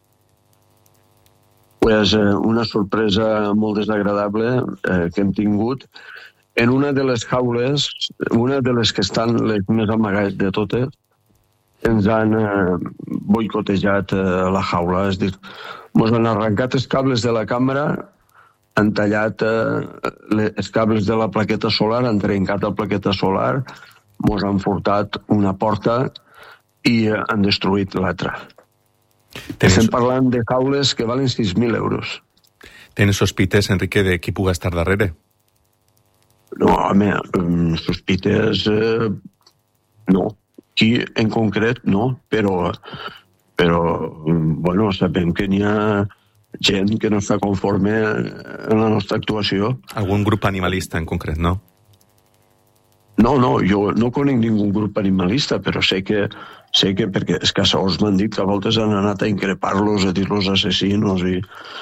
Pues una sorpresa molt desagradable que hem tingut. En una de les jaules, una de les que estan les més amagades de totes, ens han boicotejat la jaula, és dir, ens han arrencat els cables de la càmera, han tallat els cables de la plaqueta solar, han trencat la plaqueta solar, ens han furtat una porta i han destruït l'altra. Estem parlant de jaules que valen 6.000 euros. Tens sospites, Enrique, de qui pugui estar darrere? No, home, sospites... no. Qui en concret no, però bueno, sabem que n'hi ha gent que no està conforme en la nostra actuació. Algun grup animalista en concret, no? No, jo no conec ningú grup animalista, però sé que perquè els caçadors m'han dit que a voltes han anat a increpar-los, a dir-los assassinos i...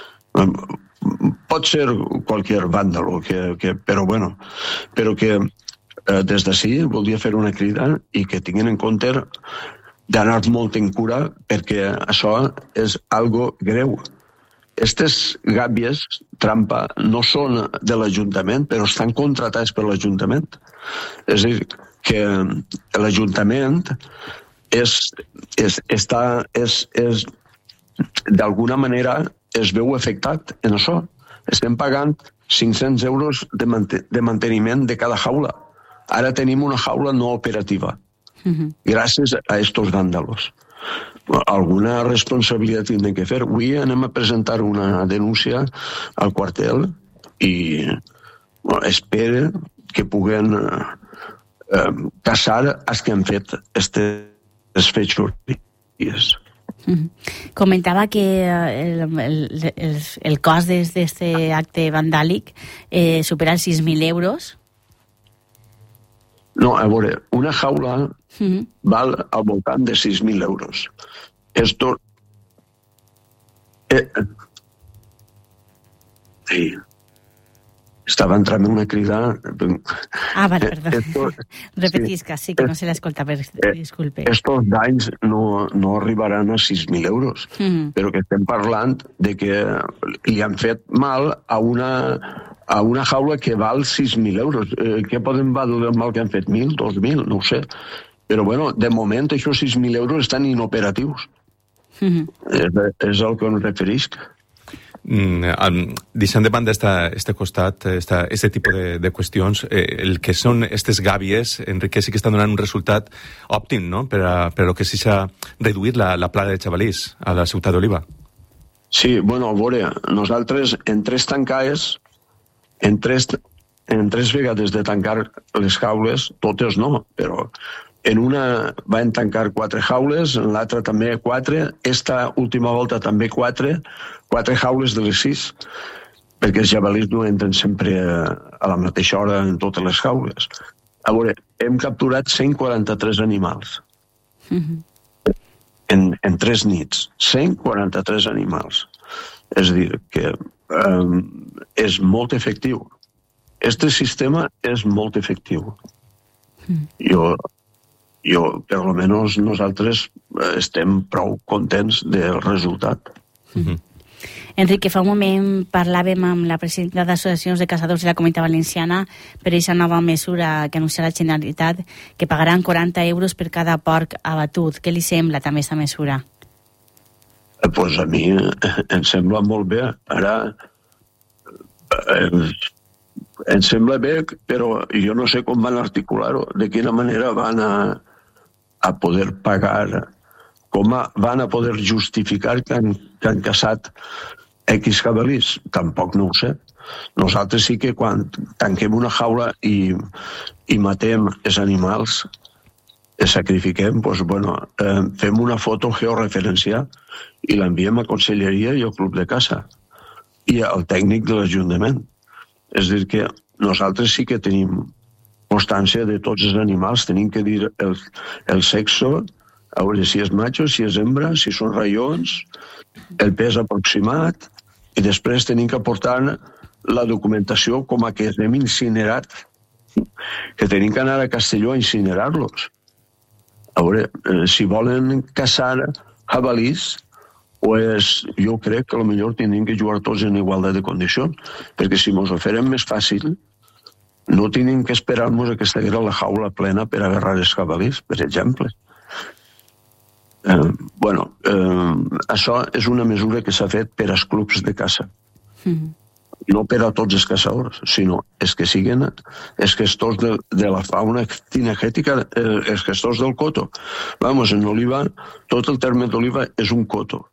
Pot ser qualsevol vàndalo, però que des d'ací voldria fer una crida i que tinguin en compte d'anar molt en cura perquè això és algo greu. Aquestes gàbies trampa no són de l'Ajuntament, però estan contratats per l'Ajuntament. És a dir, que l'Ajuntament d'alguna manera es veu afectat en això. Estem pagant 500 euros de manteniment de cada jaula. Ara tenim una jaula no operativa, gràcies a estos vàndalos. Alguna responsabilitat tindrem que fer. Avui anem a presentar una denúncia al quartel i espero que puguen caçar els que han fet aquestes fechories. Comentava que el cost d'aquest acte vandàlic supera els 6.000 euros. No, a veure, una jaula val al voltant de 6.000 euros. Esto... Estava entrant una crida... Vale, perdó. Repetisca, sí, que no se l'escolta, disculpe. Estos danys no arribaran a 6.000 euros, però que estem parlant de que li han fet mal a una jaula que val 6.000 euros. Què poden valer el mal que han fet? 1.000, 2.000, no ho sé. Però, bueno, de moment, aquests 6.000 euros estan inoperatius. És el que em referisc. Deixant de banda este costat, este tipus de qüestions, el que són aquestes gàbies, Enrique, sí que estan donant un resultat òptim, no?, per a lo que s'ha reduït la plaga de xavalís a la ciutat d'Oliva. Sí, bueno, a veure, nosaltres en 3 tancades, en 3 vegades de tancar les jaules, totes no, però en una van tancar 4 jaules, en l'altra també 4, esta última volta també 4 jaules de les 6, perquè els jabalís no entren sempre a la mateixa hora en totes les jaules. A veure, hem capturat 143 animals en 3 nits. 143 animals. És a dir, que és molt efectiu. Este sistema és molt efectiu. Jo, per almenys nosaltres estem prou contents del resultat. Enrique, fa un moment parlàvem amb la presidenta d'associacions de caçadors de la Comunitat Valenciana per aquesta nova mesura que anuncia la Generalitat, que pagaran 40 euros per cada porc abatut. Què li sembla també aquesta mesura? Pues a mi em sembla molt bé. Ara em sembla bé, però jo no sé com van articular-ho, de quina manera van a poder pagar, com van a poder justificar que han caçat X jabalís. Tampoc no ho sé. Nosaltres sí que quan tanquem una jaula i matem els animals, els sacrifiquem, doncs, bueno, fem una foto georreferenciada i l'enviem a Conselleria i al Club de Caça i al tècnic de l'Ajuntament. És a dir, que nosaltres sí que tenim constància de tots els animals, tenim que dir el sexo, a veure si és macho, si és hembra, si són raions, el pes aproximat, i després tenim que aportar la documentació com a que hem incinerat, que tenim que anar a Castelló a incinerar-los. A veure, si volen caçar jabalís, pues jo crec que potser tindrem que jugar tots en igualtat de condicions, perquè si ens ho farem més fàcil, no tenim que esperar-nos a que estigués la jaula plena per agarrar els jabalís, per exemple. Això és una mesura que s'ha fet per als clubs de caça. No per a tots els caçadors, sinó els que siguin els gestors de la fauna cinegètica, els gestors del coto. Vamos, en Oliva, tot el terme d'Oliva és un coto.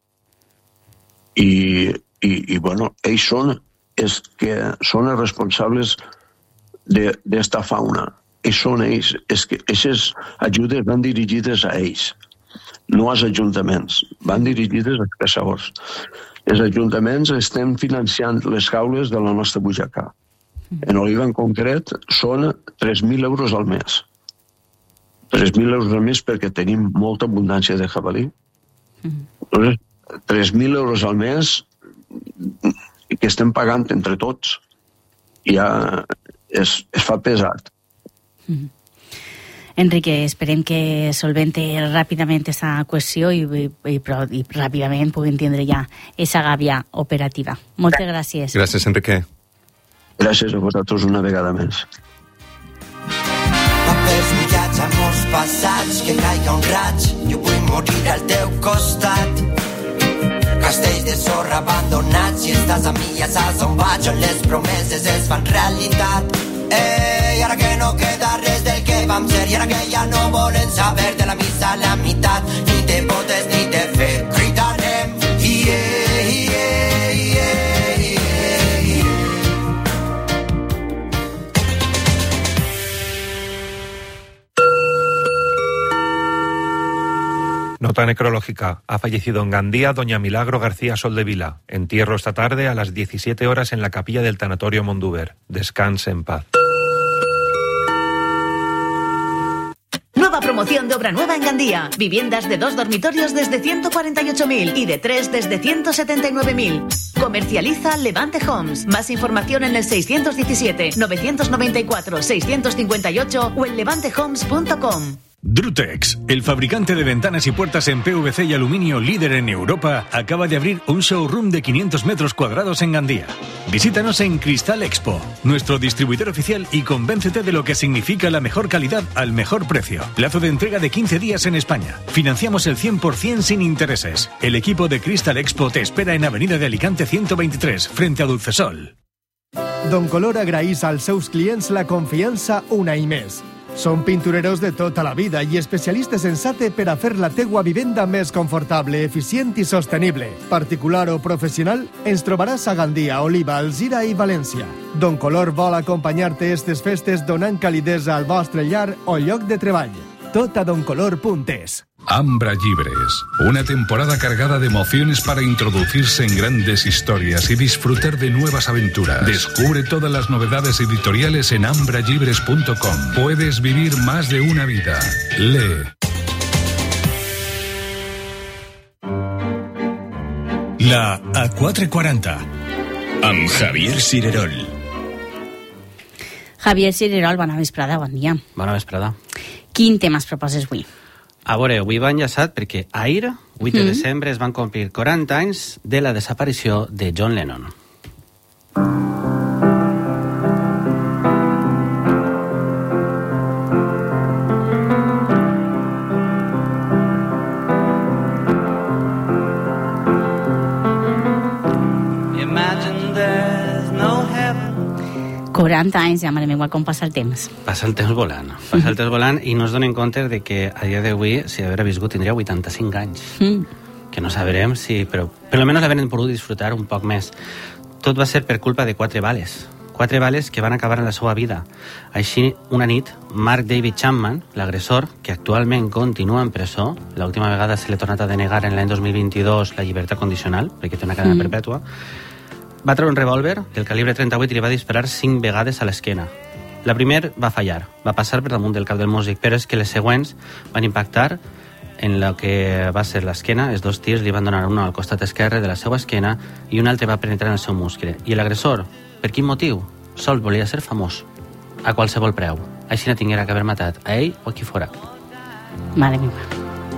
I bueno, ells són els que són els responsables d'esta fauna. I són ells, aquestes ajudes van dirigides a ells, no als ajuntaments, van dirigides als caçadors. Els ajuntaments estem financiant les jaules de la nostra butxaca. En Oliva, en concret, són 3.000 euros al mes. 3.000 euros al mes perquè tenim molta abundància de jabalí. 3.000 euros al mes que estem pagant entre tots. Ja es fa pesat. Enrique, esperem que solvente ràpidament aquesta qüestió i ràpidament puguin tindre ja aquesta gàbia operativa. Moltes gràcies. Gràcies, Enrique. Gràcies a vosaltres una vegada més. Papers mullats a molts passats, que caiga un raig, jo vull morir al teu costat. Castells de sorra abandonats, si estàs amb mi ja saps on vaig, on les promeses es fan realitat. Ei, ara que no queda res del que vam ser, i ara que ja no volen saber de la missa a la meitat, ni de botes ni de fe, cridarem, yeah, yeah, yeah, yeah. Nota necrológica. Ha fallecido en Gandía doña Milagro García Soldevila. Entierro esta tarde a las 17 horas en la capilla del Tanatorio Mondúber. Descanse en paz. Nueva promoción de obra nueva en Gandía. Viviendas de 2 dormitorios desde 148.000 y de 3 desde 179.000. Comercializa Levante Homes. Más información en el 617-994-658 o en levantehomes.com. Drutex, el fabricante de ventanas y puertas en PVC y aluminio líder en Europa, acaba de abrir un showroom de 500 metros cuadrados en Gandía. Visítanos en Cristal Expo, nuestro distribuidor oficial, y convéncete de lo que significa la mejor calidad al mejor precio. Plazo de entrega de 15 días en España. Financiamos el 100% sin intereses. El equipo de Cristal Expo te espera en Avenida de Alicante 123, frente a Dulcesol. Doncolor agraeix als seus clients la confiança un any més. Són pintureros de tota la vida i especialistes en SATE per a fer la teua vivenda més confortable, eficient i sostenible. Particular o professional, ens trobaràs a Gandia, Oliva, Alzira i València. Doncolor vol acompanyar-te estes festes donant calidesa al vostre llar o lloc de treball. Tot a doncolor.es. Ambra Llibres, una temporada cargada de emociones para introducirse en grandes historias y disfrutar de nuevas aventuras. Descubre todas las novedades editoriales en ambrallibres.com. Puedes vivir más de una vida. Lee. La A440 amb Javier Cirerol. Javier Cirerol, bona vesprada, bon dia. Bona vesprada. Quin tema es proposes avui? A veure, avui va enllaçat perquè ahir, 8 de desembre, es van complir 40 anys de la desaparició de John Lennon. Imagine there's no heaven. 40 anys, ja m'anem igual com passa el temps. Passa el temps volant i no es donen compte de que a dia d'avui, si haguera viscut, tindria 85 anys. Que no sabrem si... Però per almenys l'haurem pogut disfrutar un poc més. Tot va ser per culpa de 4 bales. 4 bales que van acabar en la seva vida. Així, una nit, Mark David Chapman, l'agressor, que actualment continua en presó, l'última vegada se l'ha tornat a denegar en l'any 2022 la llibertat condicional, perquè té una cadena perpètua, va treure un revòlver del calibre 38 i li va disparar 5 vegades a l'esquena. La primera va fallar, va passar per damunt del cap del músic, però és que les següents van impactar en el que va ser l'esquena. Els 2 tirs li van donar un al costat esquerre de la seva esquena i un altre va penetrar en el seu muscle. I l'agressor, per quin motiu? Sol volia ser famós, a qualsevol preu. Així no tinguera que haver matat a ell o a qui fora. Mare meva.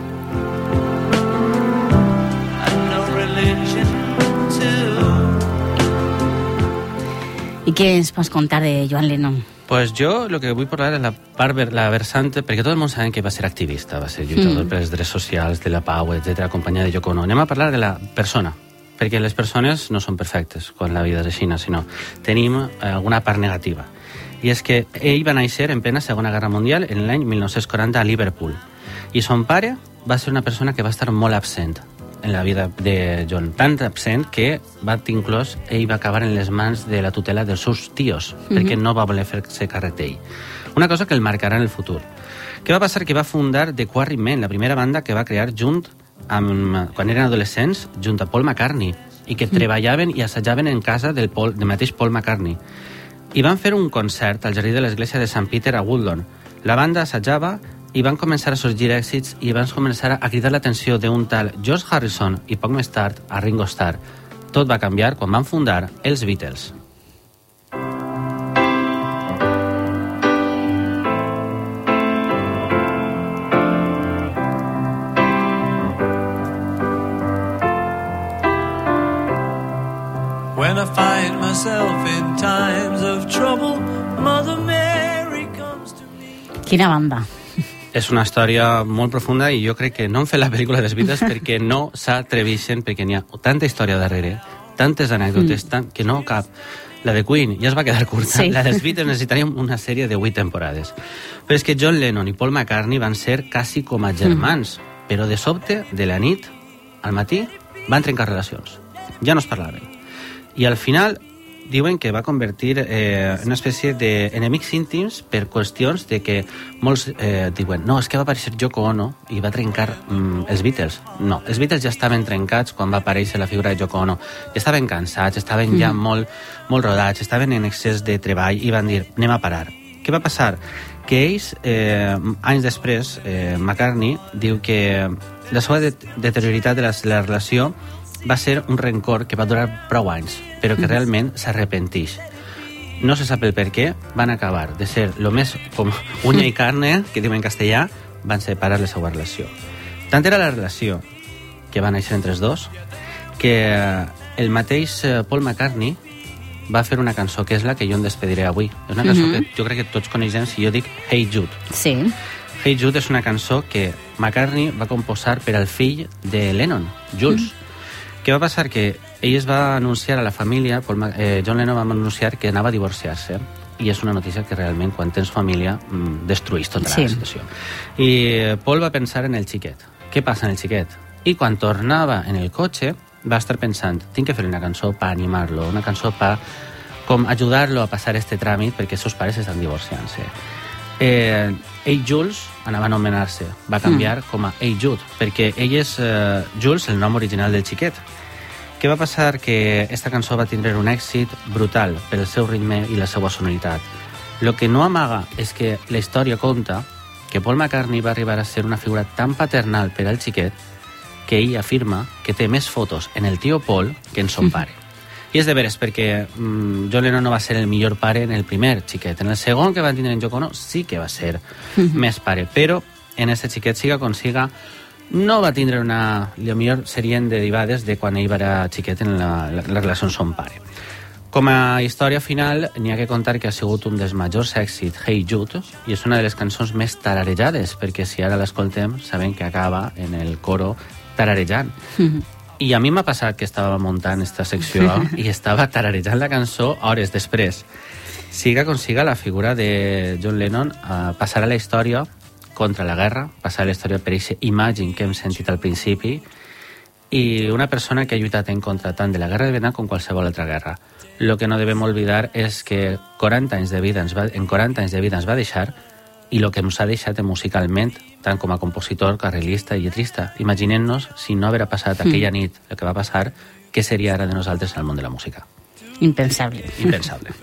I què ens pots contar de Joan Lennon? Pues jo el que vull parlar és la versant, perquè tot el món sabem que va ser activista, va ser lluitador per els drets socials, de la pau, etc., acompanyada de Yoko Ono. Anem a parlar de la persona, perquè les persones no són perfectes quan la vida és així, sinó tenim alguna part negativa. I és que ell va néixer en plena Segona Guerra Mundial en l'any 1940 a Liverpool. I son pare va ser una persona que va estar molt absent en la vida de John, tan absent que inclús ell va acabar en les mans de la tutela dels seus tios, perquè no va voler fer-se càrrec d'ell. Una cosa que el marcarà en el futur. Què va passar? Que va fundar The Quarrymen, la primera banda que va crear quan eren adolescents, junt a Paul McCartney, i que treballaven i assajaven en casa del mateix Paul McCartney. I van fer un concert al jardí de l'església de St. Peter a Woodlawn. La banda assajava i van començar a sorgir èxits i van començar a cridar l'atenció d'un tal George Harrison i poc més tard a Ringo Starr. Tot va canviar quan van fundar els Beatles. Quina banda. És una història molt profunda i jo crec que no han fet la pel·lícula dels Beatles perquè no s'atreveixen, perquè n'hi ha tanta història darrere, tantes anècdotes, que no cap. La de Queen ja es va quedar curta. Sí. La dels Beatles necessitaríem una sèrie de 8 temporades. Però és que John Lennon i Paul McCartney van ser quasi com a germans, però de sobte, de la nit al matí, van trencar relacions. Ja no es parlaven. I al final diuen que va convertir en una espècie d'enemics íntims per qüestions de que molts diuen no, és que va aparèixer Yoko Ono i va trencar els Beatles. No, els Beatles ja estaven trencats quan va aparèixer la figura de Yoko Ono. Ja estaven cansats, estaven ja molt rodats, estaven en excés de treball i van dir, anem a parar. Què va passar? Que ells, anys després, McCartney diu que la seva deterioritat de la relació va ser un rencor que va durar prou anys, però que realment s'arrepentix. No se sap el per què, van acabar de ser lo més com uña i carne, que diuen en castellà, van separar la seva relació. Tant era la relació que va néixer entre els dos, que el mateix Paul McCartney va fer una cançó que és la que jo em despediré avui. És una cançó que jo crec que tots coneixem si jo dic Hey Jude. Sí. Hey Jude és una cançó que McCartney va composar per al fill de Lennon, Jules. Què va passar? Que ell es va anunciar a la família, John Lennon va anunciar que anava a divorciar-se, i és una notícia que realment, quan tens família, destruïs tota la situació. I Paul va pensar en el xiquet. Què passa en el xiquet? I quan tornava en el cotxe, va estar pensant, tinc que fer una cançó per animar-lo, una cançó per com ajudar-lo a passar este tràmit perquè els seus pares estan divorciant-se. Ell Jules anava a anomenar-se, va canviar com a Hey Jude, perquè ell és Jules, el nom original del xiquet. Què va passar? Que esta cançó va tindre un èxit brutal pel seu ritme i la seva sonoritat. Lo que no amaga és que la història conta que Paul McCartney va arribar a ser una figura tan paternal per al xiquet que ell afirma que té més fotos en el tio Paul que en son pare. I és de veres, perquè John Lennon no va ser el millor pare en el primer xiquet. En el segon que va tindre en Yoko Ono sí que va ser més pare, però en aquest xiquet, siga com siga, no va tindre una... Millor serien derivades de quan ell era xiquet en la relació amb son pare. Com a història final, n'hi ha que contar que ha sigut un dels majors èxits, Hey Jude, i és una de les cançons més tararejades, perquè si ara l'escoltem, sabem que acaba en el coro tararejant. I a mi m'ha passat que estava muntant aquesta secció i estava tararejant la cançó hores després. Siga com siga, la figura de John Lennon passarà a la història contra la guerra, passarà a la història per aquesta Imagine que hem sentit al principi, i una persona que ha lluitat en contra tant de la guerra de Vietnam com qualsevol altra guerra. Lo que no devem oblidar és que 40 anys de vida ens va deixar, i el que ens ha deixat musicalment, tant com a compositor, carrerista i lletrista. Imaginem-nos, si no haguera passat aquella nit el que va passar, què seria ara de nosaltres en el món de la música? Impensable. Impensable.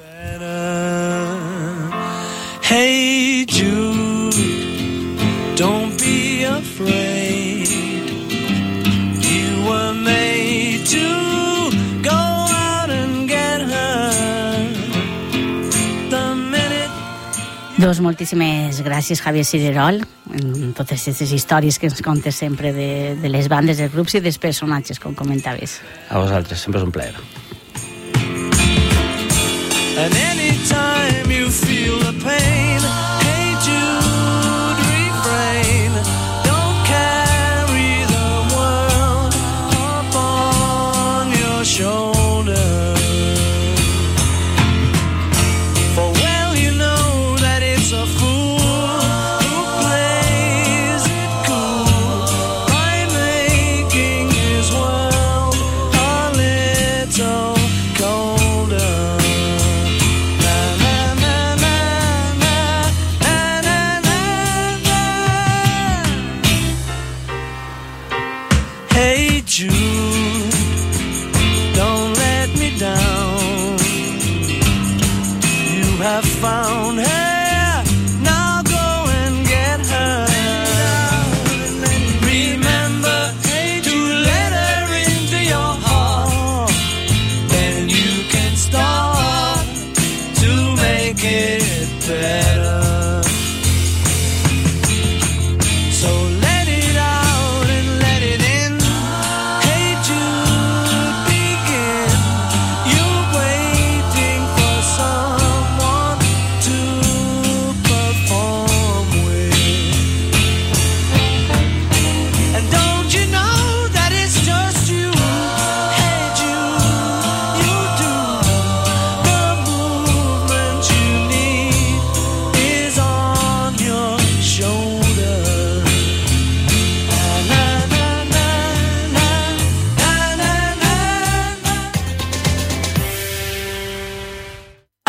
Hey Jude, don't be afraid. You were made to go out and get her. The minute... Doncs moltíssimes gràcies, Javier Cirerol, en totes aquestes històries que ens contes sempre de les bandes, dels grups i dels personatges, com comentaves. A vosaltres, sempre és un plaer. And anytime you feel the pain, hey Jude, refrain. Don't carry the world upon your shoulder. For well you know that it's a fool who plays it cool by making his world a little colder.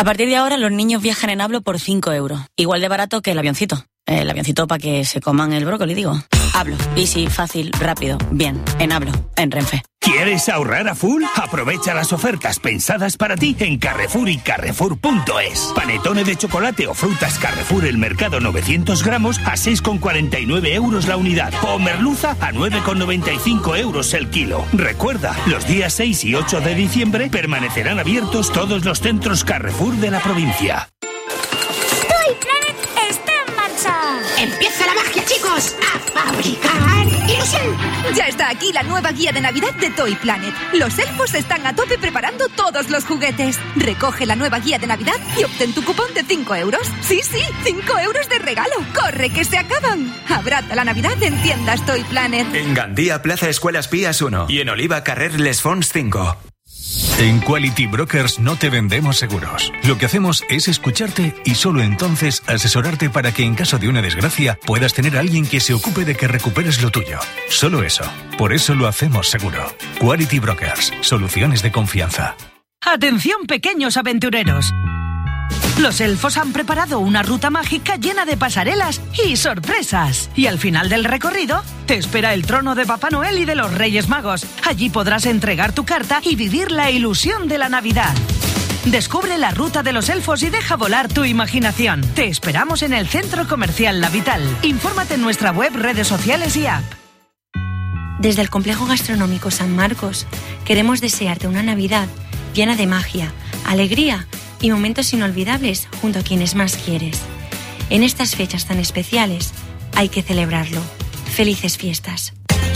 A partir de ahora los niños viajan en Hablo por 5 euros. Igual de barato que el avioncito. El avioncito para que se coman el brócoli, digo. Hablo. Easy, fácil, rápido. Bien. En Hablo. En Renfe. ¿Quieres ahorrar a full? Aprovecha las ofertas pensadas para ti en Carrefour y Carrefour.es. Panetone de chocolate o frutas Carrefour El Mercado 900 gramos a 6,49 euros la unidad. O merluza a 9,95 euros el kilo. Recuerda, los días 6 y 8 de diciembre permanecerán abiertos todos los centros Carrefour de la provincia. Toy Planet está en marcha. ¡Empieza la magia, chicos! ¡A fabricar ilusión! Ya está aquí la nueva guía de Navidad de Toy Planet. Los elfos están a tope preparando todos los juguetes. Recoge la nueva guía de Navidad y obtén tu cupón de 5 euros. Sí, 5 euros de regalo. ¡Corre, que se acaban! Abraza la Navidad en tiendas Toy Planet. En Gandía, Plaza Escuelas Pías 1 y en Oliva, Carrer Les Fonts 5. En Quality Brokers no te vendemos seguros. Lo que hacemos es escucharte y solo entonces asesorarte para que en caso de una desgracia puedas tener a alguien que se ocupe de que recuperes lo tuyo. Solo eso. Por eso lo hacemos seguro. Quality Brokers. Soluciones de confianza. Atención, pequeños aventureros. Los elfos han preparado una ruta mágica llena de pasarelas y sorpresas. Y al final del recorrido te espera el trono de Papá Noel y de los Reyes Magos. Allí podrás entregar tu carta y vivir la ilusión de la Navidad. Descubre la ruta de los elfos y deja volar tu imaginación. Te esperamos en el Centro Comercial La Vital. Infórmate en nuestra web, redes sociales y app. Desde el Complejo Gastronómico San Marcos queremos desearte una Navidad llena de magia, alegría y momentos inolvidables junto a quienes más quieres. En estas fechas tan especiales hay que celebrarlo. Felices fiestas.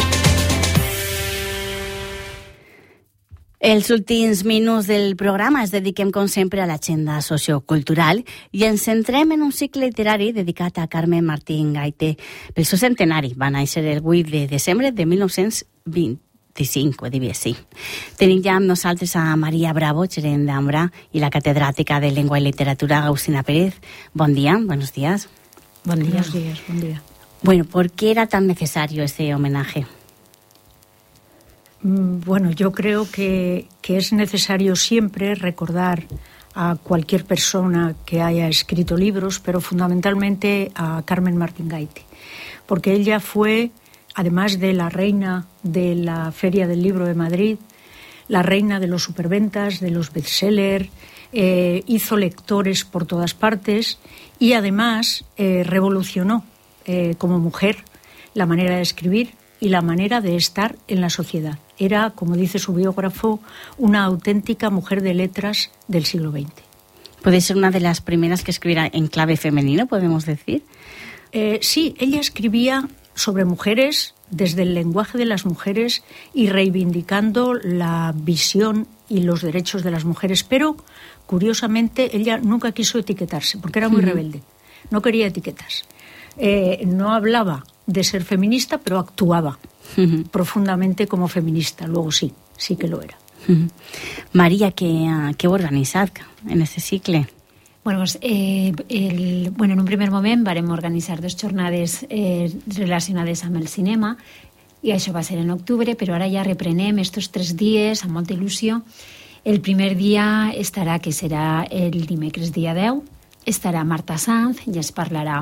Els últims minuts del programa es dediquem, com sempre, a l'agenda sociocultural i ens centrem en un cicle literari dedicat a Carmen Martín Gaite. Pel seu centenari va néixer el 8 de desembre de 1925, sí. Tenim ja amb nosaltres a Maria Bravo, gerent d'Ambra, i la catedràtica de Lengua y Literatura, Agustina Pérez. Bon dia, buenos días. Buen día. Buenos días, buen día. Bueno, ¿por qué era tan necesario este homenaje? Bueno, yo creo que es necesario siempre recordar a cualquier persona que haya escrito libros, pero fundamentalmente a Carmen Martín Gaite, porque ella fue, además de la reina de la Feria del Libro de Madrid, la reina de los superventas, de los bestsellers, hizo lectores por todas partes y además revolucionó como mujer la manera de escribir y la manera de estar en la sociedad. Era, como dice su biógrafo, una auténtica mujer de letras del siglo XX. ¿Puede ser una de las primeras que escribiera en clave femenino, podemos decir? Sí, ella escribía sobre mujeres, desde el lenguaje de las mujeres y reivindicando la visión y los derechos de las mujeres, pero curiosamente ella nunca quiso etiquetarse porque era muy rebelde, no quería etiquetas. No hablaba de ser feminista, pero actuaba profundamente como feminista. Luego sí que lo era. María, ¿qué organitzat en este cicle? Bueno, pues, en un primer moment vam organitzar 2 jornades relacionades amb el cinema i això va ser en octubre, però ara ja reprenem estos 3 dies amb molta il·lusió. El primer dia estarà, que serà el dimecres dia 10, estarà Marta Sanz i ens parlarà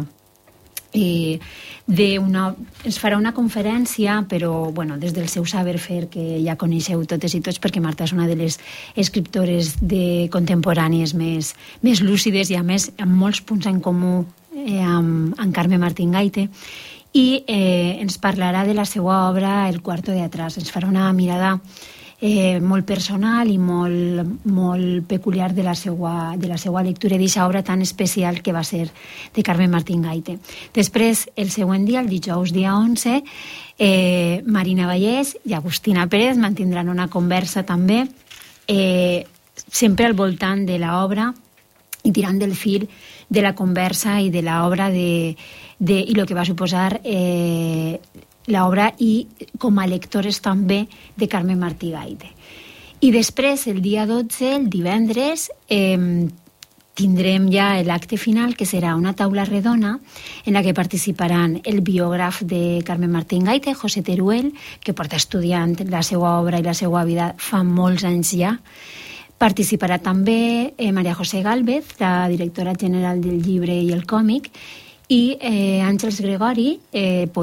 ens farà una conferència, però des del seu saber fer, que ja coneixeu totes i tots, perquè Marta és una de les escriptores contemporànies més lúcides i a més amb molts punts en comú amb Carmen Martín Gaite, i ens parlarà de la seva obra El cuarto de atrás. Ens farà una mirada molt personal i molt peculiar de la seva lectura d'aquesta obra tan especial que va ser de Carmen Martín Gaite. Després, el següent dia, el dijous dia 11, Marina Vallès i Agustina Pérez mantindran una conversa també, sempre al voltant de l'obra i tirant del fil de la conversa i de l'obra i el que va suposar l'obra i com a lectores també de Carmen Martín Gaite. I després, el dia 12, el divendres, tindrem ja l'acte final, que serà una taula redona en la que participaran el biògraf de Carmen Martín Gaite, José Teruel, que porta estudiant la seva obra i la seva vida fa molts anys ja, Participarà també Maria José Gálvez, la directora general del llibre i el còmic, i Àngels Gregori,